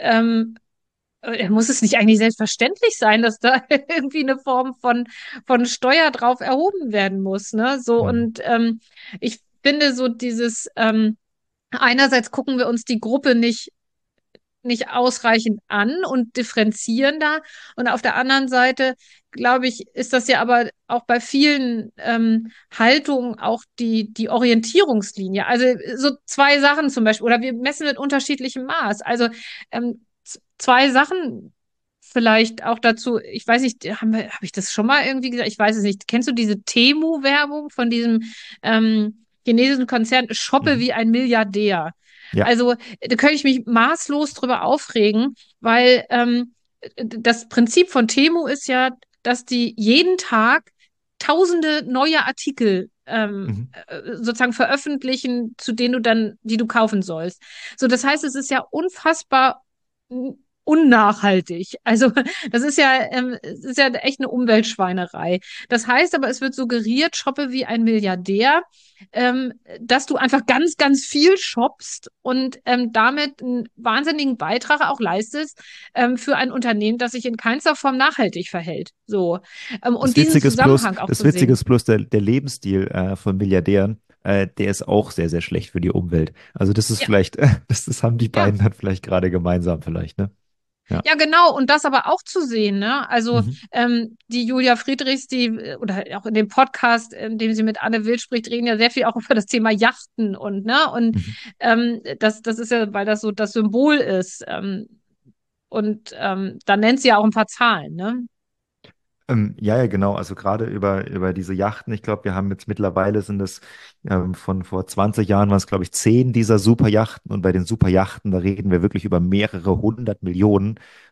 muss es nicht eigentlich selbstverständlich sein, dass da irgendwie eine Form von Steuer drauf erhoben werden muss, ne? So, Mhm. und ich finde so einerseits gucken wir uns die Gruppe nicht ausreichend an und differenzieren da. Und auf der anderen Seite, glaube ich, ist das ja aber auch bei vielen Haltungen auch die Orientierungslinie. Also so zwei Sachen zum Beispiel, oder wir messen mit unterschiedlichem Maß. Also zwei Sachen vielleicht auch dazu, ich weiß nicht, hab ich das schon mal irgendwie gesagt? Ich weiß es nicht. Kennst du diese Temu-Werbung von diesem chinesischen Konzern Shoppe Mhm. wie ein Milliardär? Ja. Also da könnte ich mich maßlos drüber aufregen, weil das Prinzip von Temu ist ja, dass die jeden Tag tausende neue Artikel Mhm. sozusagen veröffentlichen, zu denen die du kaufen sollst. So, das heißt, es ist ja unfassbar unnachhaltig. Also es ist ja echt eine Umweltschweinerei. Das heißt aber, es wird suggeriert, shoppe wie ein Milliardär, dass du einfach ganz, ganz viel shoppst und damit einen wahnsinnigen Beitrag auch leistest für ein Unternehmen, das sich in keinster Form nachhaltig verhält. So. Und diesen Zusammenhang auch Das zu Witzige sehen. ist bloß der Lebensstil von Milliardären, der ist auch sehr, sehr schlecht für die Umwelt. Also das ist Ja, vielleicht, das haben die ja. beiden dann vielleicht gerade gemeinsam vielleicht, ne? Ja. Ja, genau, und das aber auch zu sehen, ne? Also Mhm. die Julia Friedrichs, oder auch in dem Podcast, in dem sie mit Anne Will spricht, reden ja sehr viel auch über das Thema Yachten und, ne? Und Mhm. das ist ja, weil das so das Symbol ist. Und da nennt sie ja auch ein paar Zahlen, ne? Ja, ja, genau. Also gerade über diese Yachten. Ich glaube, wir haben jetzt mittlerweile sind es von vor 20 Jahren waren es, glaube ich, 10 dieser Superjachten. Und bei den Superjachten, da reden wir wirklich über mehrere hundert Millionen,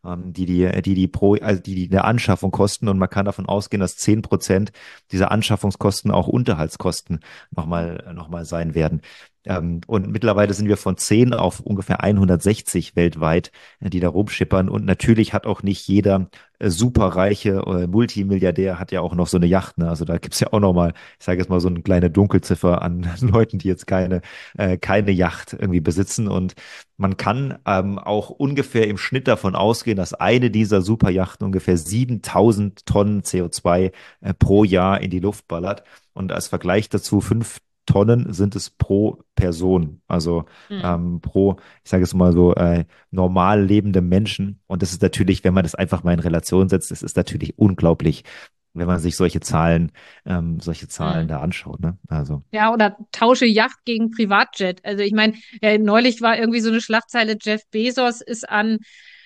die in der Anschaffung kosten. Und man kann davon ausgehen, dass 10% dieser Anschaffungskosten auch Unterhaltskosten noch mal sein werden. Und mittlerweile sind wir von 10 auf ungefähr 160 weltweit, die da rumschippern. Und natürlich hat auch nicht jeder superreiche Multimilliardär hat ja auch noch so eine Yacht. Ne? Also da gibt's ja auch noch mal, ich sage jetzt mal so eine kleine Dunkelziffer an Leuten, die jetzt keine Yacht irgendwie besitzen. Und man kann auch ungefähr im Schnitt davon ausgehen, dass eine dieser Superjachten ungefähr 7000 Tonnen CO2 pro Jahr in die Luft ballert. Und als Vergleich dazu 5 Tonnen sind es pro Person, also Mhm. ich sage es mal so, normal lebende Menschen. Und das ist natürlich, wenn man das einfach mal in Relation setzt, das ist natürlich unglaublich, wenn man sich solche Zahlen Mhm. da anschaut. Ne? Also, Ja, oder tausche Yacht gegen Privatjet. Also ich meine, neulich war irgendwie so eine Schlagzeile, Jeff Bezos ist an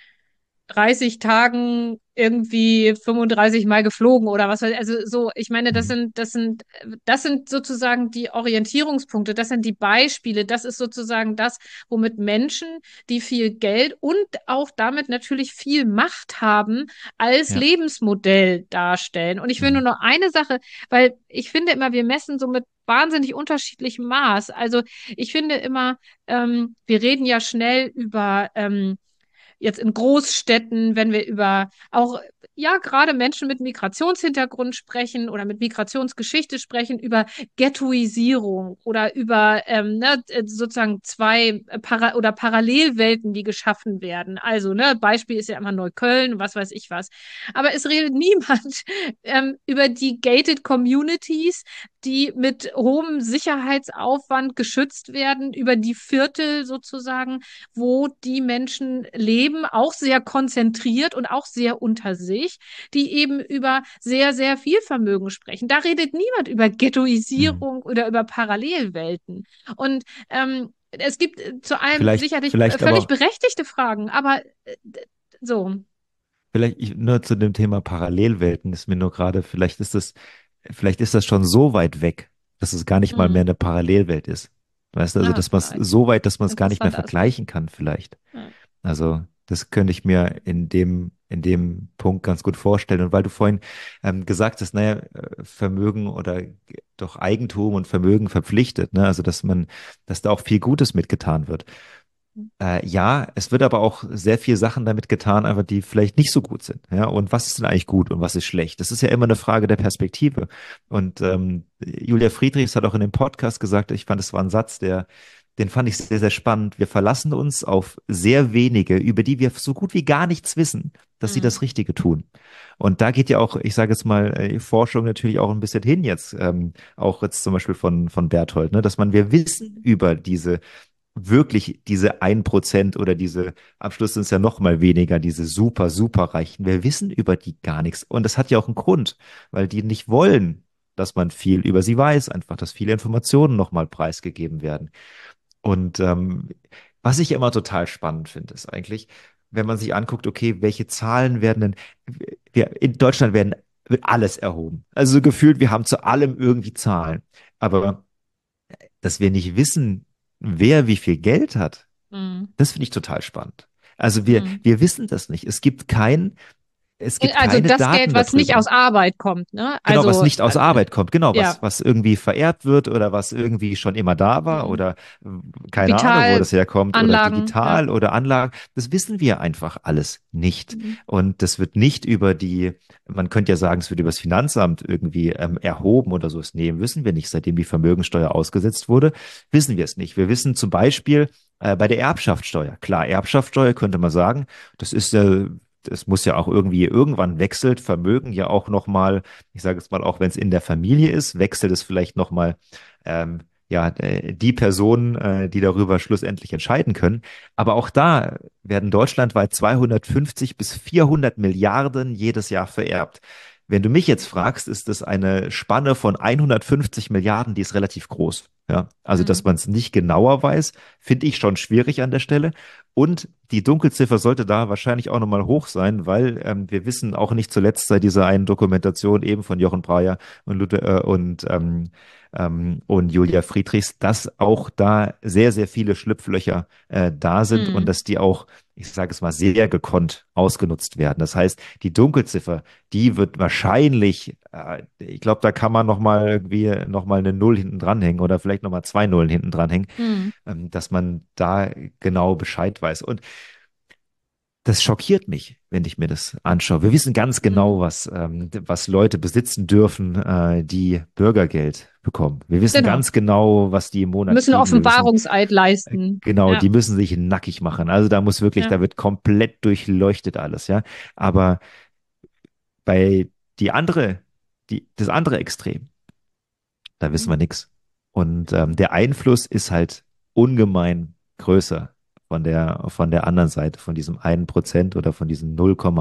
30 Tagen irgendwie 35 Mal geflogen oder was weiß ich. Also so, ich meine, mhm. das sind sozusagen die Orientierungspunkte, das sind die Beispiele, das ist sozusagen das, womit Menschen, die viel Geld und auch damit natürlich viel Macht haben, als Ja. Lebensmodell darstellen. Und ich will nur Mhm. noch eine Sache, weil ich finde immer, wir messen so mit wahnsinnig unterschiedlichem Maß. Also ich finde immer, wir reden ja schnell über jetzt in Großstädten, wenn wir über auch, ja, gerade Menschen mit Migrationshintergrund sprechen oder mit Migrationsgeschichte sprechen, über Ghettoisierung oder über sozusagen zwei oder Parallelwelten, die geschaffen werden. Also, ne, Beispiel ist ja immer Neukölln, was weiß ich was. Aber es redet niemand über die gated Communities, die mit hohem Sicherheitsaufwand geschützt werden, über die Viertel sozusagen, wo die Menschen leben, auch sehr konzentriert und auch sehr unter sich, die eben über sehr, sehr viel Vermögen sprechen. Da redet niemand über Mhm. Ghettoisierung oder über Parallelwelten. Und es gibt zu allem sicherlich Vielleicht völlig aber berechtigte Fragen, aber so. Nur zu dem Thema Parallelwelten ist mir nur gerade, vielleicht ist das schon so weit weg, dass es gar nicht mal mehr Hm. eine Parallelwelt ist. Weißt du, also Ja, dass man es vielleicht. so weit, dass man es gar nicht mehr Interessanter Aspekt. vergleichen kann, vielleicht. Ja. Also das könnte ich mir in dem Punkt ganz gut vorstellen. Und weil du vorhin gesagt hast, naja, Vermögen oder doch Eigentum und Vermögen verpflichtet, ne? Also dass da auch viel Gutes mitgetan wird. Ja, es wird aber auch sehr viel Sachen damit getan, einfach die vielleicht nicht so gut sind. Ja, und was ist denn eigentlich gut und was ist schlecht? Das ist ja immer eine Frage der Perspektive. Und Julia Friedrichs hat auch in dem Podcast gesagt, ich fand, es war ein Satz, den fand ich sehr, sehr spannend. Wir verlassen uns auf sehr wenige, über die wir so gut wie gar nichts wissen, dass sie Hm. das Richtige tun. Und da geht ja auch, ich sage jetzt mal, Forschung natürlich auch ein bisschen hin jetzt, auch jetzt zum Beispiel von Berthold, ne, dass wir wissen über diese 1% oder am Schluss sind es ja noch mal weniger, diese super, super Reichen. Wir wissen über die gar nichts. Und das hat ja auch einen Grund, weil die nicht wollen, dass man viel über sie weiß, einfach, dass viele Informationen noch mal preisgegeben werden. Und was ich immer total spannend finde, ist eigentlich, wenn man sich anguckt, okay, welche Zahlen werden denn, in Deutschland wird alles erhoben. Also so gefühlt, wir haben zu allem irgendwie Zahlen. Aber dass wir nicht wissen, wer wie viel Geld hat, Hm. das finde ich total spannend. Also Hm. wir wissen das nicht. Es gibt Also keine das Geld, Daten was nicht darüber. aus Arbeit kommt, ne? Genau, was Also, nicht aus Arbeit kommt, genau, ja. was irgendwie vererbt wird oder was irgendwie schon immer da war Hm. oder keine Ahnung, wo das herkommt oder Kapitalanlagen, ja. digital oder Anlagen, das wissen wir einfach alles nicht. Hm. Und das wird nicht man könnte ja sagen, es wird über das Finanzamt irgendwie erhoben oder so. Nee, wissen wir nicht. Seitdem die Vermögensteuer ausgesetzt wurde, wissen wir es nicht. Wir wissen zum Beispiel bei der Erbschaftssteuer. Klar, Erbschaftssteuer könnte man sagen, das ist es muss ja auch irgendwie irgendwann wechselt Vermögen ja auch nochmal, ich sage jetzt mal, auch wenn es in der Familie ist, wechselt es vielleicht nochmal, ja, die Personen, die darüber schlussendlich entscheiden können. Aber auch da werden deutschlandweit 250 bis 400 Milliarden jedes Jahr vererbt. Wenn du mich jetzt fragst, ist das eine Spanne von 150 Milliarden, die ist relativ groß. Ja, also dass Hm. man es nicht genauer weiß, finde ich schon schwierig an der Stelle. Und die Dunkelziffer sollte da wahrscheinlich auch nochmal hoch sein, weil wir wissen auch nicht zuletzt seit dieser einen Dokumentation eben von Jochen Breyer und Julia Friedrichs, dass auch da sehr, sehr viele Schlupflöcher da sind und Hm. dass die auch ich sage es mal, sehr gekonnt ausgenutzt werden. Das heißt, die Dunkelziffer, die wird wahrscheinlich, ich glaube, da kann man nochmal irgendwie nochmal eine Null hinten dranhängen oder vielleicht nochmal zwei Nullen hinten dranhängen, Hm. dass man da genau Bescheid weiß. Und das schockiert mich, wenn ich mir das anschaue. Wir wissen ganz Hm. genau, was Leute besitzen dürfen, die Bürgergeld bekommen. Wir wissen Genau. ganz genau, was die im Monat Müssen kriegen. Wir wissen Offenbarungseid leisten. genau, Ja, die müssen sich nackig machen. Also da muss wirklich, ja. da wird komplett durchleuchtet alles, ja. Aber bei die andere, das andere Extrem, da wissen wir nichts. Und der Einfluss ist halt ungemein größer von der anderen Seite, von diesem 1% oder von diesem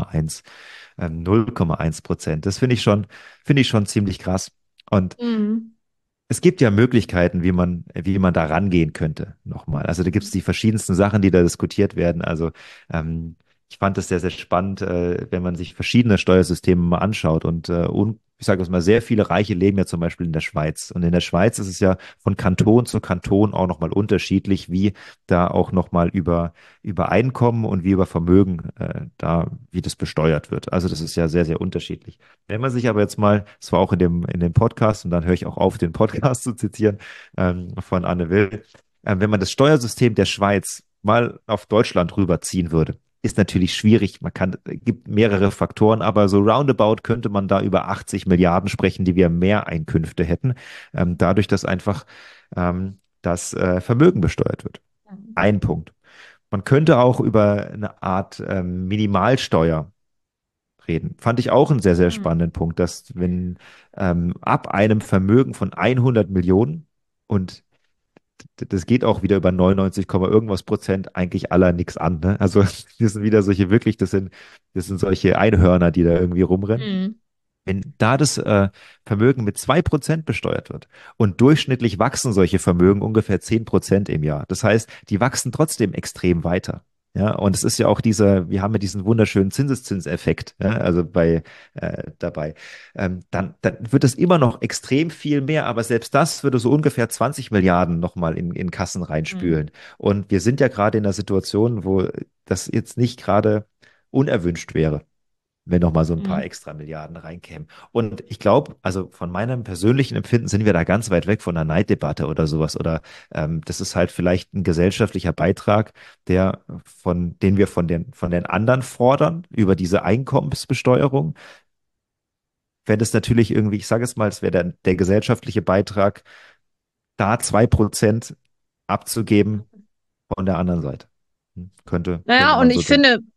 0,1%. Das finde ich schon ziemlich krass. Und Hm. es gibt ja Möglichkeiten, wie man da rangehen könnte, nochmal. Also da gibt es die verschiedensten Sachen, die da diskutiert werden. Also ich fand es sehr, sehr spannend, wenn man sich verschiedene Steuersysteme mal anschaut und ich sage es mal, sehr viele Reiche leben ja zum Beispiel in der Schweiz. Und in der Schweiz ist es ja von Kanton zu Kanton auch nochmal unterschiedlich, wie da auch nochmal über Einkommen und wie über Vermögen wie das besteuert wird. Also das ist ja sehr, sehr unterschiedlich. Wenn man sich aber jetzt mal, das war auch in dem Podcast, und dann höre ich auch auf, den Podcast zu zitieren, von Anne Will, wenn man das Steuersystem der Schweiz mal auf Deutschland rüberziehen würde, ist natürlich schwierig. Gibt mehrere Faktoren, aber so roundabout könnte man da über 80 Milliarden sprechen, die wir mehr Einkünfte hätten, dadurch, dass einfach das Vermögen besteuert wird. Ein Punkt. Man könnte auch über eine Art Minimalsteuer reden. Fand ich auch einen sehr, sehr Hm. spannenden Punkt, dass wenn ab einem Vermögen von 100 Millionen und das geht auch wieder über 99, irgendwas Prozent eigentlich aller nichts an. Ne? Also das sind wieder solche wirklich, das sind solche Einhörner, die da irgendwie rumrennen. Hm. Wenn da das Vermögen mit 2% besteuert wird und durchschnittlich wachsen solche Vermögen ungefähr 10% im Jahr. Das heißt, die wachsen trotzdem extrem weiter. Ja, und es ist ja auch wir haben ja diesen wunderschönen Zinseszinseffekt, ja, also dabei. Dann wird es immer noch extrem viel mehr, aber selbst das würde so ungefähr 20 Milliarden nochmal in Kassen Hm. reinspülen. Und wir sind ja gerade in einer Situation, wo das jetzt nicht gerade unerwünscht wäre, wenn noch mal so ein paar Hm. extra Milliarden reinkämen. Und ich glaube, also von meinem persönlichen Empfinden sind wir da ganz weit weg von einer Neiddebatte oder sowas. Oder das ist halt vielleicht ein gesellschaftlicher Beitrag, den wir von den anderen fordern über diese Einkommensbesteuerung. Wenn es natürlich irgendwie, ich sage es mal, es wäre der gesellschaftliche Beitrag, da 2% abzugeben von der anderen Seite. Könnte Naja, und man so ich denken. finde,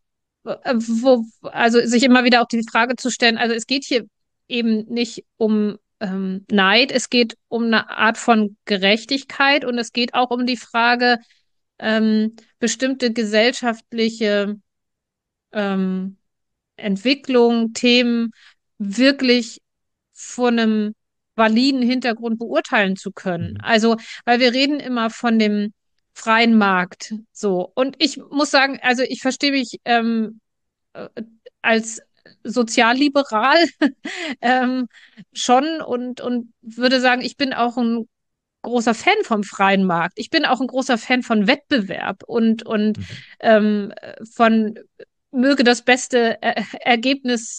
also sich immer wieder auch die Frage zu stellen, also es geht hier eben nicht um Neid, es geht um eine Art von Gerechtigkeit und es geht auch um die Frage, bestimmte gesellschaftliche ähm, Entwicklungen, Themen wirklich von einem validen Hintergrund beurteilen zu können. Mhm. Also, weil wir reden immer von dem freien Markt so. Und ich muss sagen, also ich verstehe mich äh, als sozialliberal ähm, schon und würde sagen, ich bin auch ein großer Fan vom freien Markt. Ich bin auch ein großer Fan von Wettbewerb und Mhm. von möge das beste Ergebnis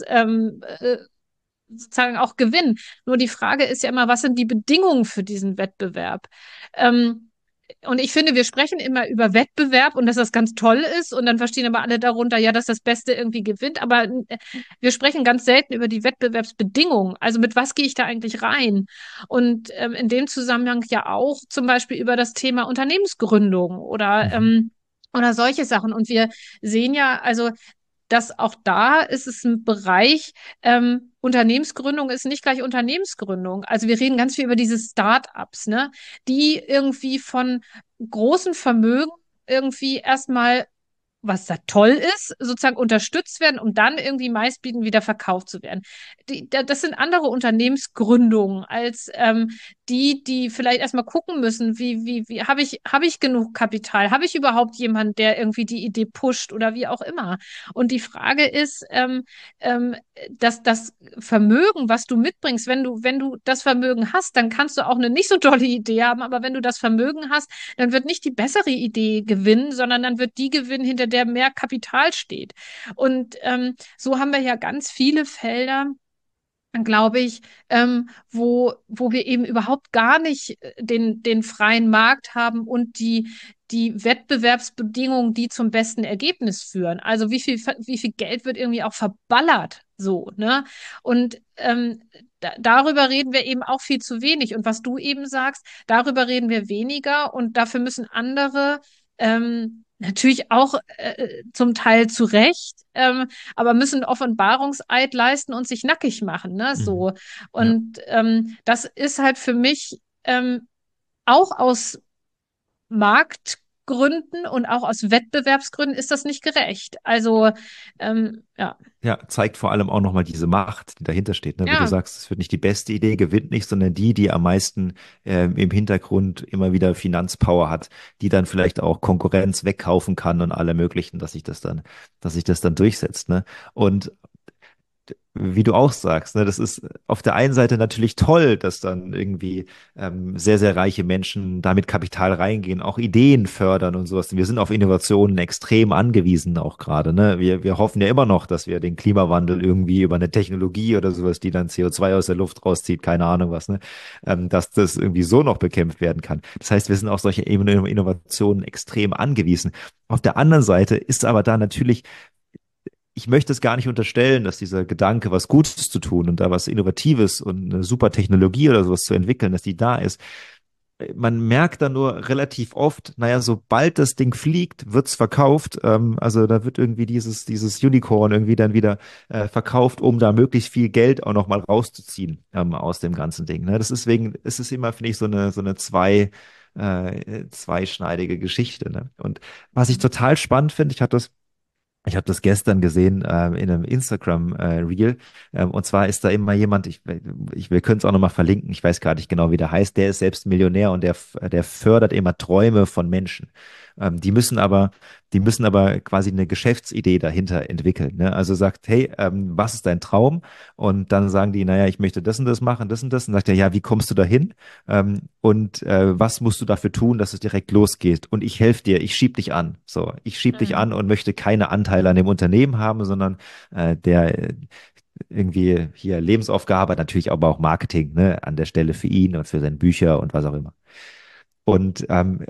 sozusagen auch gewinnen. Nur die Frage ist ja immer, was sind die Bedingungen für diesen Wettbewerb? Ähm, und ich finde, wir sprechen immer über Wettbewerb und dass das ganz toll ist und dann verstehen aber alle darunter, ja, dass das Beste irgendwie gewinnt. Aber wir sprechen ganz selten über die Wettbewerbsbedingungen. Also mit was gehe ich da eigentlich rein? Und in dem Zusammenhang ja auch zum Beispiel über das Thema Unternehmensgründung Mhm. oder solche Sachen. Und wir sehen ja, also dass auch da ist es ein Bereich, Unternehmensgründung ist nicht gleich Unternehmensgründung. Also wir reden ganz viel über diese Start-ups, ne, die irgendwie von großen Vermögen irgendwie erstmal, was da toll ist, sozusagen unterstützt werden, um dann irgendwie meistbietend wieder verkauft zu werden. Das sind andere Unternehmensgründungen als die vielleicht erstmal gucken müssen, wie habe ich genug Kapital? Habe ich überhaupt jemanden, der irgendwie die Idee pusht oder wie auch immer? Und die Frage ist, ähm, dass das Vermögen, was du mitbringst, wenn du das Vermögen hast, dann kannst du auch eine nicht so tolle Idee haben, aber wenn du das Vermögen hast, dann wird nicht die bessere Idee gewinnen, sondern dann wird die gewinnen, hinter der mehr Kapital steht. Und so haben wir ja ganz viele Felder, glaube ich, wo wir eben überhaupt gar nicht den freien Markt haben und die Wettbewerbsbedingungen, die zum besten Ergebnis führen. Also wie viel Geld wird irgendwie auch verballert, so, ne? Und darüber reden wir eben auch viel zu wenig. Und was du eben sagst, darüber reden wir weniger und dafür müssen andere natürlich auch zum Teil zu Recht, aber müssen Offenbarungseid leisten und sich nackig machen, ne? Mhm. So. Ja. Und das ist halt für mich auch aus Marktgründen und auch aus Wettbewerbsgründen ist das nicht gerecht. Also ja, Ja, zeigt vor allem auch nochmal diese Macht, die dahinter steht. Ne? Wie du ja, sagst, es wird nicht die beste Idee, gewinnt nicht, sondern die, die am meisten im Hintergrund immer wieder Finanzpower hat, die dann vielleicht auch Konkurrenz wegkaufen kann und alle möglichen, dass sich das dann durchsetzt. Ne? Und wie du auch sagst, ne, das ist auf der einen Seite natürlich toll, dass dann irgendwie sehr, sehr reiche Menschen da mit Kapital reingehen, auch Ideen fördern und sowas. Wir sind auf Innovationen extrem angewiesen auch gerade. Ne? Wir hoffen ja immer noch, dass wir den Klimawandel irgendwie über eine Technologie oder sowas, die dann CO2 aus der Luft rauszieht, keine Ahnung was, ne? Dass das irgendwie so noch bekämpft werden kann. Das heißt, wir sind auf solche Innovationen extrem angewiesen. Auf der anderen Seite ist aber da natürlich, ich möchte es gar nicht unterstellen, dass dieser Gedanke, was Gutes zu tun und da was Innovatives und eine super Technologie oder sowas zu entwickeln, dass die da ist. Man merkt dann nur relativ oft, naja, sobald das Ding fliegt, wird's verkauft. Also da wird irgendwie dieses Unicorn irgendwie dann wieder verkauft, um da möglichst viel Geld auch nochmal rauszuziehen aus dem ganzen Ding. Ne? Das ist wegen, es ist immer, finde ich, so eine zweischneidige Geschichte. Ne? Und was ich total spannend finde, ich habe das gestern gesehen in einem Instagram-Reel. Und zwar ist da immer jemand, wir können es auch nochmal verlinken, ich weiß gar nicht genau, wie der heißt, der ist selbst Millionär und der fördert immer Träume von Menschen. Die müssen aber quasi eine Geschäftsidee dahinter entwickeln. Ne? Also sagt, hey, was ist dein Traum? Und dann sagen die, naja, ich möchte das und das machen, das und das. Und sagt er, ja, wie kommst du dahin? Was musst du dafür tun, dass es direkt losgeht? Und ich helfe dir, ich schieb dich an. So, ich schieb dich hm, an und möchte keine Anteile an dem Unternehmen haben, sondern der irgendwie hier Lebensaufgabe, natürlich aber auch Marketing, ne, an der Stelle für ihn und für seine Bücher und was auch immer. Und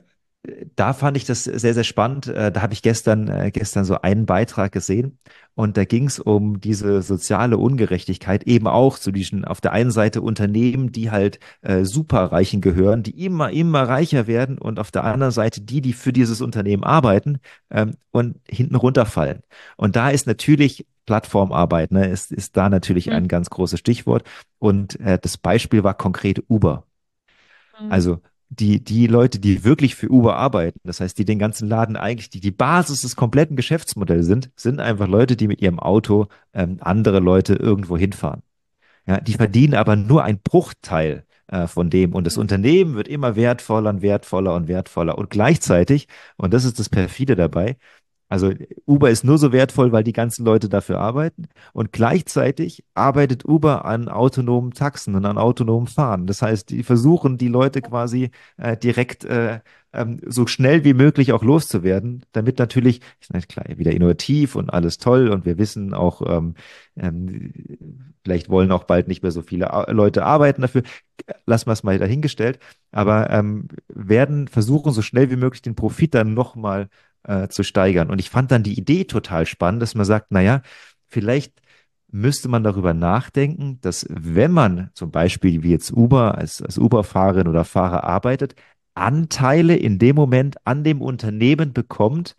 da fand ich das sehr, sehr spannend. Da habe ich gestern so einen Beitrag gesehen und da ging es um diese soziale Ungerechtigkeit, eben auch zu diesen auf der einen Seite Unternehmen, die halt Superreichen gehören, die immer reicher werden und auf der anderen Seite die für dieses Unternehmen arbeiten und hinten runterfallen. Und da ist natürlich Plattformarbeit, ne, ist da natürlich hm, ein ganz großes Stichwort. Und das Beispiel war konkret Uber. hm, Also die Leute, die wirklich für Uber arbeiten, das heißt, die den ganzen Laden eigentlich, die Basis des kompletten Geschäftsmodells sind, sind einfach Leute, die mit ihrem Auto andere Leute irgendwo hinfahren. Ja, die verdienen aber nur einen Bruchteil von dem und das hm, Unternehmen wird immer wertvoller und wertvoller und wertvoller und gleichzeitig, und das ist das Perfide dabei, also Uber ist nur so wertvoll, weil die ganzen Leute dafür arbeiten. Und gleichzeitig arbeitet Uber an autonomen Taxen und an autonomem Fahren. Das heißt, die versuchen, die Leute quasi direkt so schnell wie möglich auch loszuwerden, damit natürlich, ist nicht klar, wieder innovativ und alles toll. Und wir wissen auch, ähm, vielleicht wollen auch bald nicht mehr so viele Leute arbeiten dafür. Lassen wir es mal dahingestellt. Aber werden versuchen, so schnell wie möglich den Profit dann nochmal zu steigern. Und ich fand dann die Idee total spannend, dass man sagt, naja, vielleicht müsste man darüber nachdenken, dass wenn man zum Beispiel wie jetzt Uber als Uber-Fahrerin oder Fahrer arbeitet, Anteile in dem Moment an dem Unternehmen bekommt,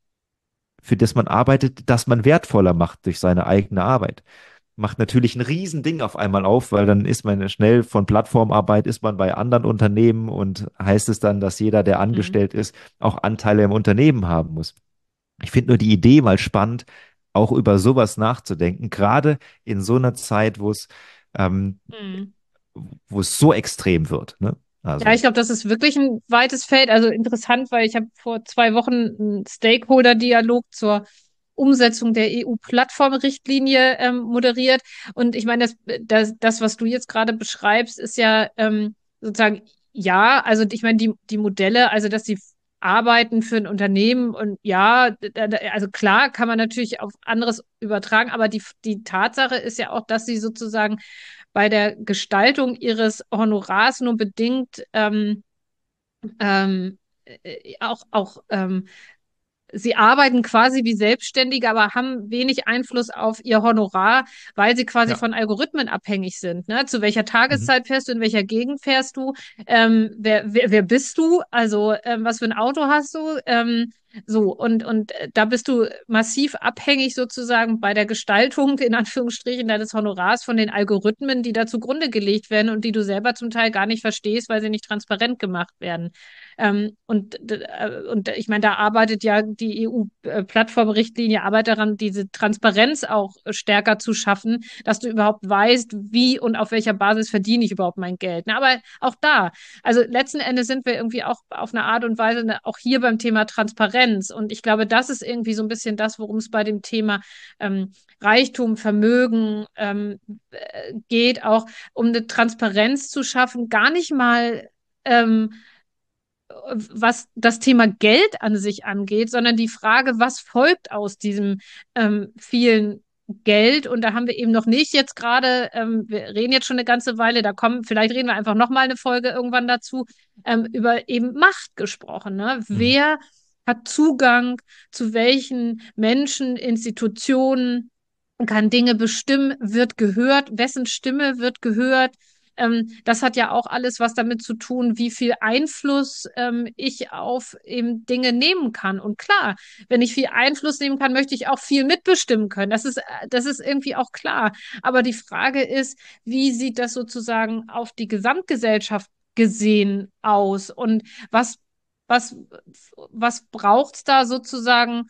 für das man arbeitet, das man wertvoller macht durch seine eigene Arbeit. Macht natürlich ein Riesending auf einmal auf, weil dann ist man schnell von Plattformarbeit, ist man bei anderen Unternehmen und heißt es dann, dass jeder, der hm, angestellt ist, auch Anteile im Unternehmen haben muss. Ich finde nur die Idee mal spannend, auch über sowas nachzudenken, gerade in so einer Zeit, wo es ähm, hm. wo es so extrem wird, ne? Ja, Also, ich glaube, das ist wirklich ein weites Feld. Also interessant, weil ich habe vor 2 Wochen einen Stakeholder-Dialog zur Umsetzung der EU-Plattformrichtlinie moderiert. Und ich meine, das, was du jetzt gerade beschreibst, ist ja sozusagen, ja, also ich meine, die Modelle, also dass sie arbeiten für ein Unternehmen und ja, also klar kann man natürlich auf anderes übertragen, aber die Tatsache ist ja auch, dass sie sozusagen bei der Gestaltung ihres Honorars nur bedingt ähm, auch sie arbeiten quasi wie Selbstständige, aber haben wenig Einfluss auf ihr Honorar, weil sie quasi ja. von Algorithmen abhängig sind. Ne? Zu welcher Mhm. Tageszeit fährst du, in welcher Gegend fährst du, wer bist du, also was für ein Auto hast du, so, und da bist du massiv abhängig sozusagen bei der Gestaltung, in Anführungsstrichen, deines Honorars von den Algorithmen, die da zugrunde gelegt werden und die du selber zum Teil gar nicht verstehst, weil sie nicht transparent gemacht werden. Und ich meine, da arbeitet ja die EU-Plattformrichtlinie, arbeitet daran, diese Transparenz auch stärker zu schaffen, dass du überhaupt weißt, wie und auf welcher Basis verdiene ich überhaupt mein Geld. Ne? Aber auch da, also letzten Endes sind wir irgendwie auch auf eine Art und Weise auch hier beim Thema Transparenz. Und ich glaube, das ist irgendwie so ein bisschen das, worum es bei dem Thema ähm, Reichtum, Vermögen geht, auch um eine Transparenz zu schaffen, gar nicht mal was das Thema Geld an sich angeht, sondern die Frage, was folgt aus diesem vielen Geld? Und da haben wir eben noch nicht jetzt gerade, wir reden jetzt schon eine ganze Weile, da kommen, vielleicht reden wir einfach nochmal eine Folge irgendwann dazu, über eben Macht gesprochen. Ne? Mhm. Wer hat Zugang zu welchen Menschen, Institutionen, kann Dinge bestimmen, wird gehört, wessen Stimme wird gehört. Das hat ja auch alles was damit zu tun, wie viel Einfluss ich auf eben Dinge nehmen kann. Und klar, wenn ich viel Einfluss nehmen kann, möchte ich auch viel mitbestimmen können. Das ist irgendwie auch klar. Aber die Frage ist, wie sieht das sozusagen auf die Gesamtgesellschaft gesehen aus? Und was, was braucht es da sozusagen,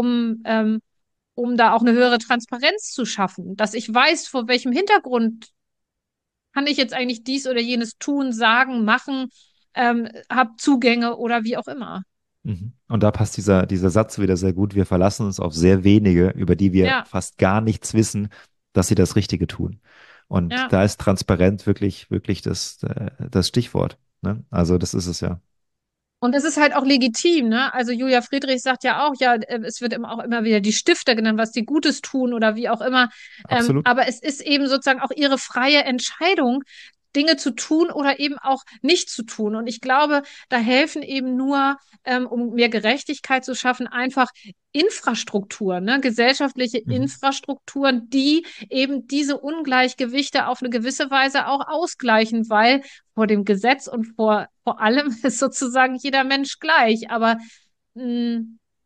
um da auch eine höhere Transparenz zu schaffen, dass ich weiß, vor welchem Hintergrund kann ich jetzt eigentlich dies oder jenes tun, sagen, machen, habe Zugänge oder wie auch immer. Mhm. Und da passt dieser Satz wieder sehr gut. Wir verlassen uns auf sehr wenige, über die wir Ja, fast gar nichts wissen, dass sie das Richtige tun. Und ja. da ist transparent wirklich, wirklich das Stichwort. Ne? Also das ist es ja. Und es ist halt auch legitim, ne? Also Julia Friedrich sagt ja auch, ja, es wird immer auch immer wieder die Stifter genannt, was die Gutes tun oder wie auch immer. Absolut. Aber es ist eben sozusagen auch ihre freie Entscheidung, Dinge zu tun oder eben auch nicht zu tun. Und ich glaube, da helfen eben nur, um mehr Gerechtigkeit zu schaffen, einfach Infrastrukturen, ne? Gesellschaftliche Mhm. Infrastrukturen, die eben diese Ungleichgewichte auf eine gewisse Weise auch ausgleichen, weil vor dem Gesetz und vor allem ist sozusagen jeder Mensch gleich. Aber mh,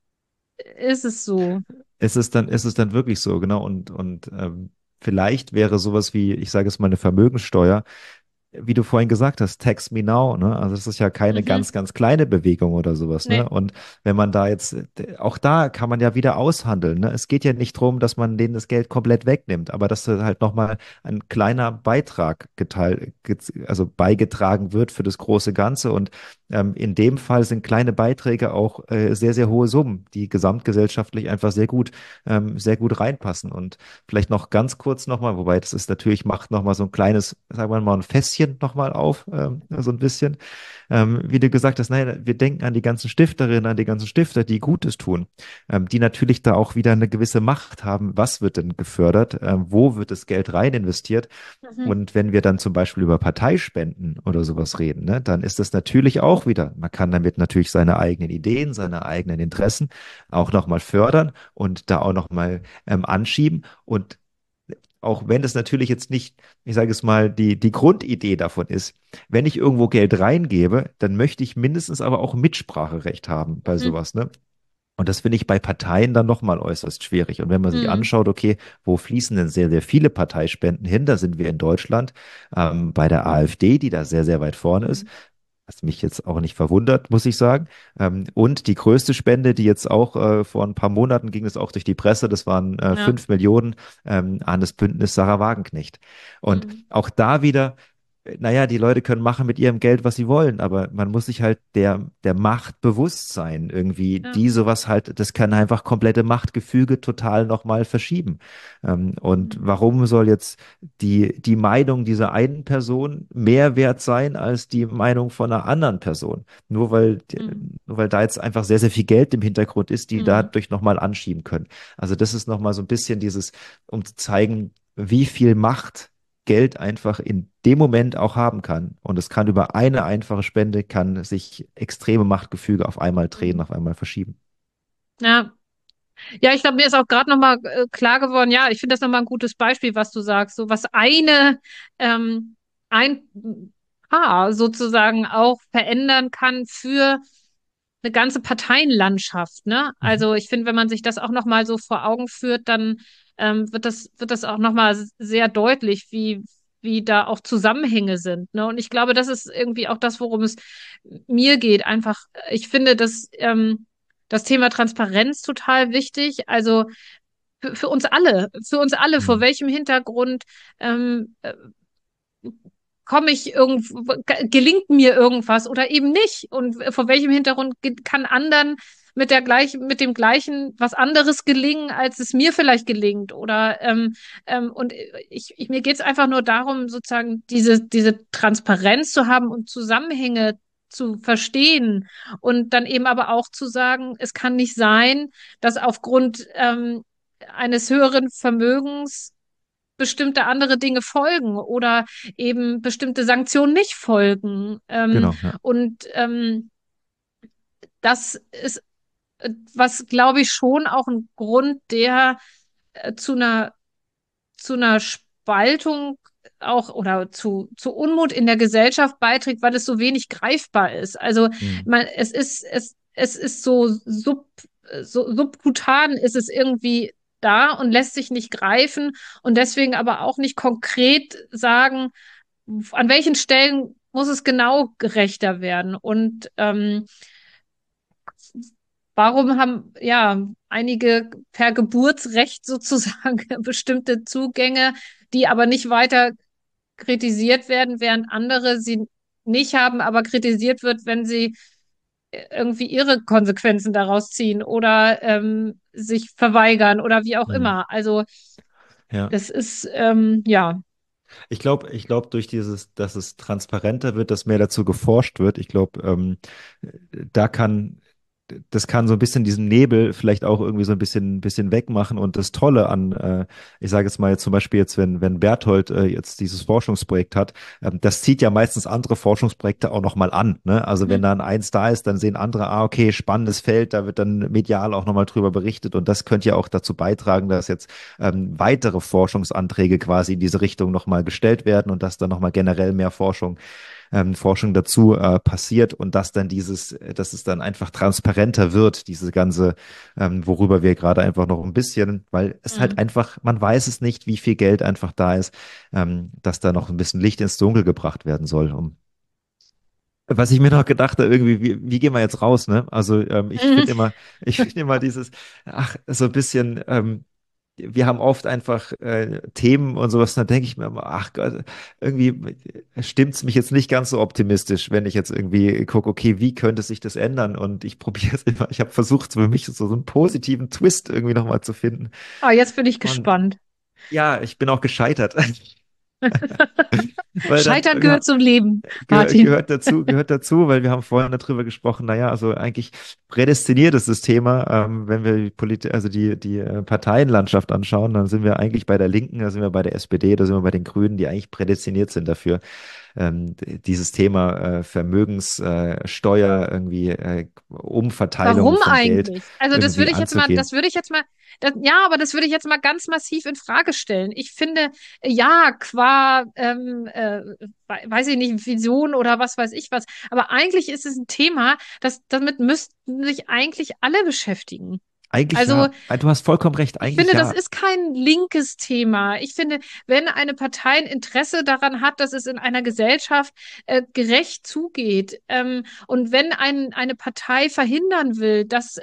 ist es so? Ist es dann wirklich so, genau. Und vielleicht wäre sowas wie, ich sage es mal, eine Vermögensteuer, wie du vorhin gesagt hast, Tax Me Now, ne? Also das ist ja keine Mhm. ganz, ganz kleine Bewegung oder sowas, ne? Nee. Und wenn man da jetzt, auch da kann man ja wieder aushandeln, ne? Es geht ja nicht darum, dass man denen das Geld komplett wegnimmt, aber dass da halt nochmal ein kleiner Beitrag also beigetragen wird für das große Ganze. Und in dem Fall sind kleine Beiträge auch sehr, sehr hohe Summen, die gesamtgesellschaftlich einfach sehr gut reinpassen. Und vielleicht noch ganz kurz nochmal, wobei das ist natürlich, macht nochmal so ein kleines, sagen wir mal, ein Fässchen nochmal auf, so ein bisschen. Wie du gesagt hast, naja, wir denken an die ganzen Stifterinnen, an die ganzen Stifter, die Gutes tun, die natürlich da auch wieder eine gewisse Macht haben. Was wird denn gefördert? Wo wird das Geld rein investiert? Mhm. Und wenn wir dann zum Beispiel über Parteispenden oder sowas reden, ne, dann ist das natürlich auch wieder, man kann damit natürlich seine eigenen Ideen, seine eigenen Interessen auch nochmal fördern und da auch nochmal anschieben. Und auch wenn das natürlich jetzt nicht, ich sage es mal, die Grundidee davon ist, wenn ich irgendwo Geld reingebe, dann möchte ich mindestens aber auch Mitspracherecht haben bei Mhm. sowas, ne? Und das finde ich bei Parteien dann nochmal äußerst schwierig. Und wenn man sich Mhm. anschaut, okay, wo fließen denn sehr, sehr viele Parteispenden hin? Da sind wir in Deutschland bei der AfD, die da sehr, sehr weit vorne ist, was mich jetzt auch nicht verwundert, muss ich sagen. Und die größte Spende, die jetzt auch vor ein paar Monaten ging es auch durch die Presse, das waren Ja. 5 Millionen an das Bündnis Sarah Wagenknecht. Und Mhm. auch da wieder naja, die Leute können machen mit ihrem Geld, was sie wollen, aber man muss sich halt der Macht bewusst sein, irgendwie, Ja. die sowas halt, das kann einfach komplette Machtgefüge total nochmal verschieben. Und Mhm. warum soll jetzt die Meinung dieser einen Person mehr wert sein als die Meinung von einer anderen Person? Mhm. Nur weil da jetzt einfach sehr, sehr viel Geld im Hintergrund ist, die Mhm. dadurch nochmal anschieben können. Also das ist nochmal so ein bisschen dieses, um zu zeigen, wie viel Macht Geld einfach in dem Moment auch haben kann. Und es kann über eine einfache Spende, kann sich extreme Machtgefüge auf einmal drehen, Mhm. auf einmal verschieben. Ja. Ja, ich glaube, mir ist auch gerade nochmal klar geworden, ja, ich finde das nochmal ein gutes Beispiel, was du sagst, so was ein Paar sozusagen auch verändern kann für eine ganze Parteienlandschaft, ne? Mhm. Also ich finde, wenn man sich das auch nochmal so vor Augen führt, dann wird das auch nochmal sehr deutlich, wie da auch Zusammenhänge sind, ne? Und ich glaube, das ist irgendwie auch das, worum es mir geht. Einfach, ich finde, dass das Thema Transparenz total wichtig. Also für uns alle, vor Mhm. welchem Hintergrund ähm, komme ich irgendwo, gelingt mir irgendwas oder eben nicht? Und vor welchem Hintergrund kann anderen mit dem gleichen was anderes gelingen, als es mir vielleicht gelingt? Oder und mir geht es einfach nur darum, sozusagen diese Transparenz zu haben und Zusammenhänge zu verstehen und dann eben aber auch zu sagen, es kann nicht sein, dass aufgrund eines höheren Vermögens bestimmte andere Dinge folgen oder eben bestimmte Sanktionen nicht folgen. Genau, ja. Und das ist, was glaube ich schon auch ein Grund, der zu zu einer Spaltung auch oder zu Unmut in der Gesellschaft beiträgt, weil es so wenig greifbar ist. Also Mhm. es ist so subkutan ist es irgendwie da und lässt sich nicht greifen und deswegen aber auch nicht konkret sagen, an welchen Stellen muss es genau gerechter werden. Und warum haben ja einige per Geburtsrecht sozusagen bestimmte Zugänge, die aber nicht weiter kritisiert werden, während andere sie nicht haben, aber kritisiert wird, wenn sie irgendwie ihre Konsequenzen daraus ziehen oder sich verweigern oder wie auch Mhm. immer. Also Ja. das ist ja. Ich glaube, durch dieses, dass es transparenter wird, dass mehr dazu geforscht wird, ich glaube, da kann, das kann so ein bisschen diesen Nebel vielleicht auch irgendwie so bisschen wegmachen. Und das Tolle an, ich sage jetzt mal jetzt zum Beispiel jetzt, wenn Berthold jetzt dieses Forschungsprojekt hat, das zieht ja meistens andere Forschungsprojekte auch nochmal an. Ne? Also wenn Hm, dann eins da ist, dann sehen andere, ah, okay, spannendes Feld, da wird dann medial auch nochmal drüber berichtet. Und das könnte ja auch dazu beitragen, dass jetzt weitere Forschungsanträge quasi in diese Richtung nochmal gestellt werden und dass dann nochmal generell mehr Forschung dazu passiert und dass dann dass es dann einfach transparenter wird, diese ganze, worüber wir gerade einfach noch ein bisschen, weil es halt hm, einfach, man weiß es nicht, wie viel Geld einfach da ist, dass da noch ein bisschen Licht ins Dunkel gebracht werden soll, was ich mir noch gedacht habe, irgendwie, wie gehen wir jetzt raus, ne? Also hm. ich finde immer dieses, ach, so ein bisschen, wir haben oft einfach Themen und sowas, da denke ich mir immer, ach Gott, irgendwie stimmt es mich jetzt nicht ganz so optimistisch, wenn ich jetzt irgendwie gucke, okay, wie könnte sich das ändern? Und ich probiere es immer, ich habe versucht, für mich so einen positiven Twist irgendwie nochmal zu finden. Ah, jetzt bin ich Und gespannt. ja, ich bin auch gescheitert. Weil dann, Scheitern gehört zum Leben, Martin. gehört dazu, weil wir haben vorhin darüber gesprochen, naja, also eigentlich prädestiniert ist das Thema, wenn wir also die Parteienlandschaft anschauen, dann sind wir eigentlich bei der Linken, da sind wir bei der SPD, da sind wir bei den Grünen, die eigentlich prädestiniert sind dafür, dieses Thema Vermögenssteuer, irgendwie Umverteilung Warum von Geld eigentlich? Also irgendwie anzugehen. ja, aber das würde ich jetzt mal ganz massiv in Frage stellen. Ich finde, ja, qua, weiß ich nicht, Vision oder was weiß ich was, aber eigentlich ist es ein Thema, damit müssten sich eigentlich alle beschäftigen. Eigentlich Also ja. Du hast vollkommen recht. ich Eigentlich finde, das ja. ist kein linkes Thema. Ich finde, wenn eine Partei ein Interesse daran hat, dass es in einer Gesellschaft gerecht zugeht, und wenn eine Partei verhindern will, dass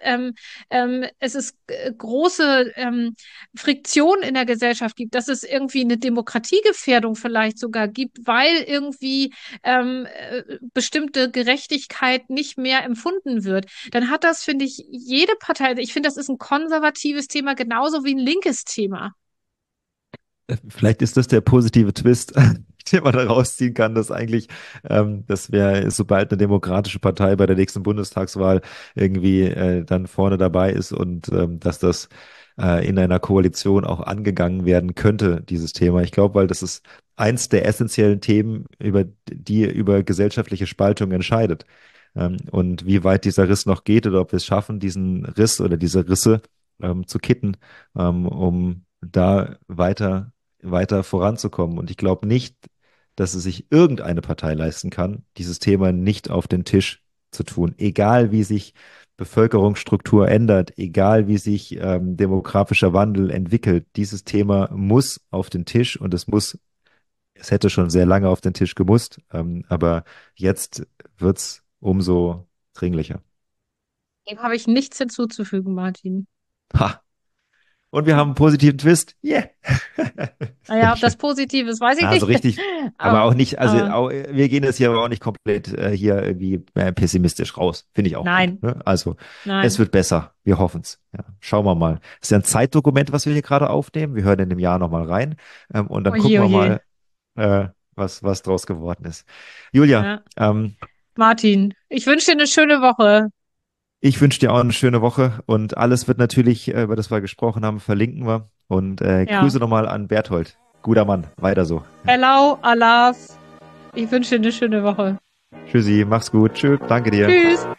große Friktion in der Gesellschaft gibt, dass es irgendwie eine Demokratiegefährdung vielleicht sogar gibt, weil irgendwie bestimmte Gerechtigkeit nicht mehr empfunden wird, dann hat das, finde ich, jede Partei, also ich finde, das ist ein konservatives Thema, genauso wie ein linkes Thema. Vielleicht ist das der positive Twist, den man da rausziehen kann, dass eigentlich, dass wir, sobald eine demokratische Partei bei der nächsten Bundestagswahl irgendwie dann vorne dabei ist und dass das in einer Koalition auch angegangen werden könnte, dieses Thema. Ich glaube, weil das ist eins der essentiellen Themen, über gesellschaftliche Spaltung entscheidet. Und wie weit dieser Riss noch geht oder ob wir es schaffen, diesen Riss oder diese Risse zu kitten, um da weiter voranzukommen. Und ich glaube nicht, dass es sich irgendeine Partei leisten kann, dieses Thema nicht auf den Tisch zu tun. Egal wie sich Bevölkerungsstruktur ändert, egal wie sich demografischer Wandel entwickelt, dieses Thema muss auf den Tisch und es hätte schon sehr lange auf den Tisch gemusst, aber jetzt wird's umso dringlicher. Dem habe ich nichts hinzuzufügen, Martin. Ha! Und wir haben einen positiven Twist. Yeah! Sehr Naja, ob das schön. positiv ist, weiß ich Also nicht. richtig, aber Aber, auch nicht, also aber wir gehen jetzt hier aber auch nicht komplett hier irgendwie pessimistisch raus. Finde ich auch gut. nein, Ne? Also es nein. wird besser. Wir hoffen es. Ja, schauen wir mal. Es ist ja ein Zeitdokument, was wir hier gerade aufnehmen. Wir hören in dem Jahr nochmal rein und dann Oje, gucken wir oje. mal, was draus geworden ist. Julia, Ja. Martin, ich wünsche dir eine schöne Woche. ich wünsche dir auch eine schöne Woche und alles wird natürlich, über das wir gesprochen haben, verlinken wir. Und Ja. Grüße nochmal an Berthold. Guter Mann, weiter so. Hello, Alaf. Ich wünsche dir eine schöne Woche. Tschüssi, mach's gut. Tschüss, danke dir. Tschüss.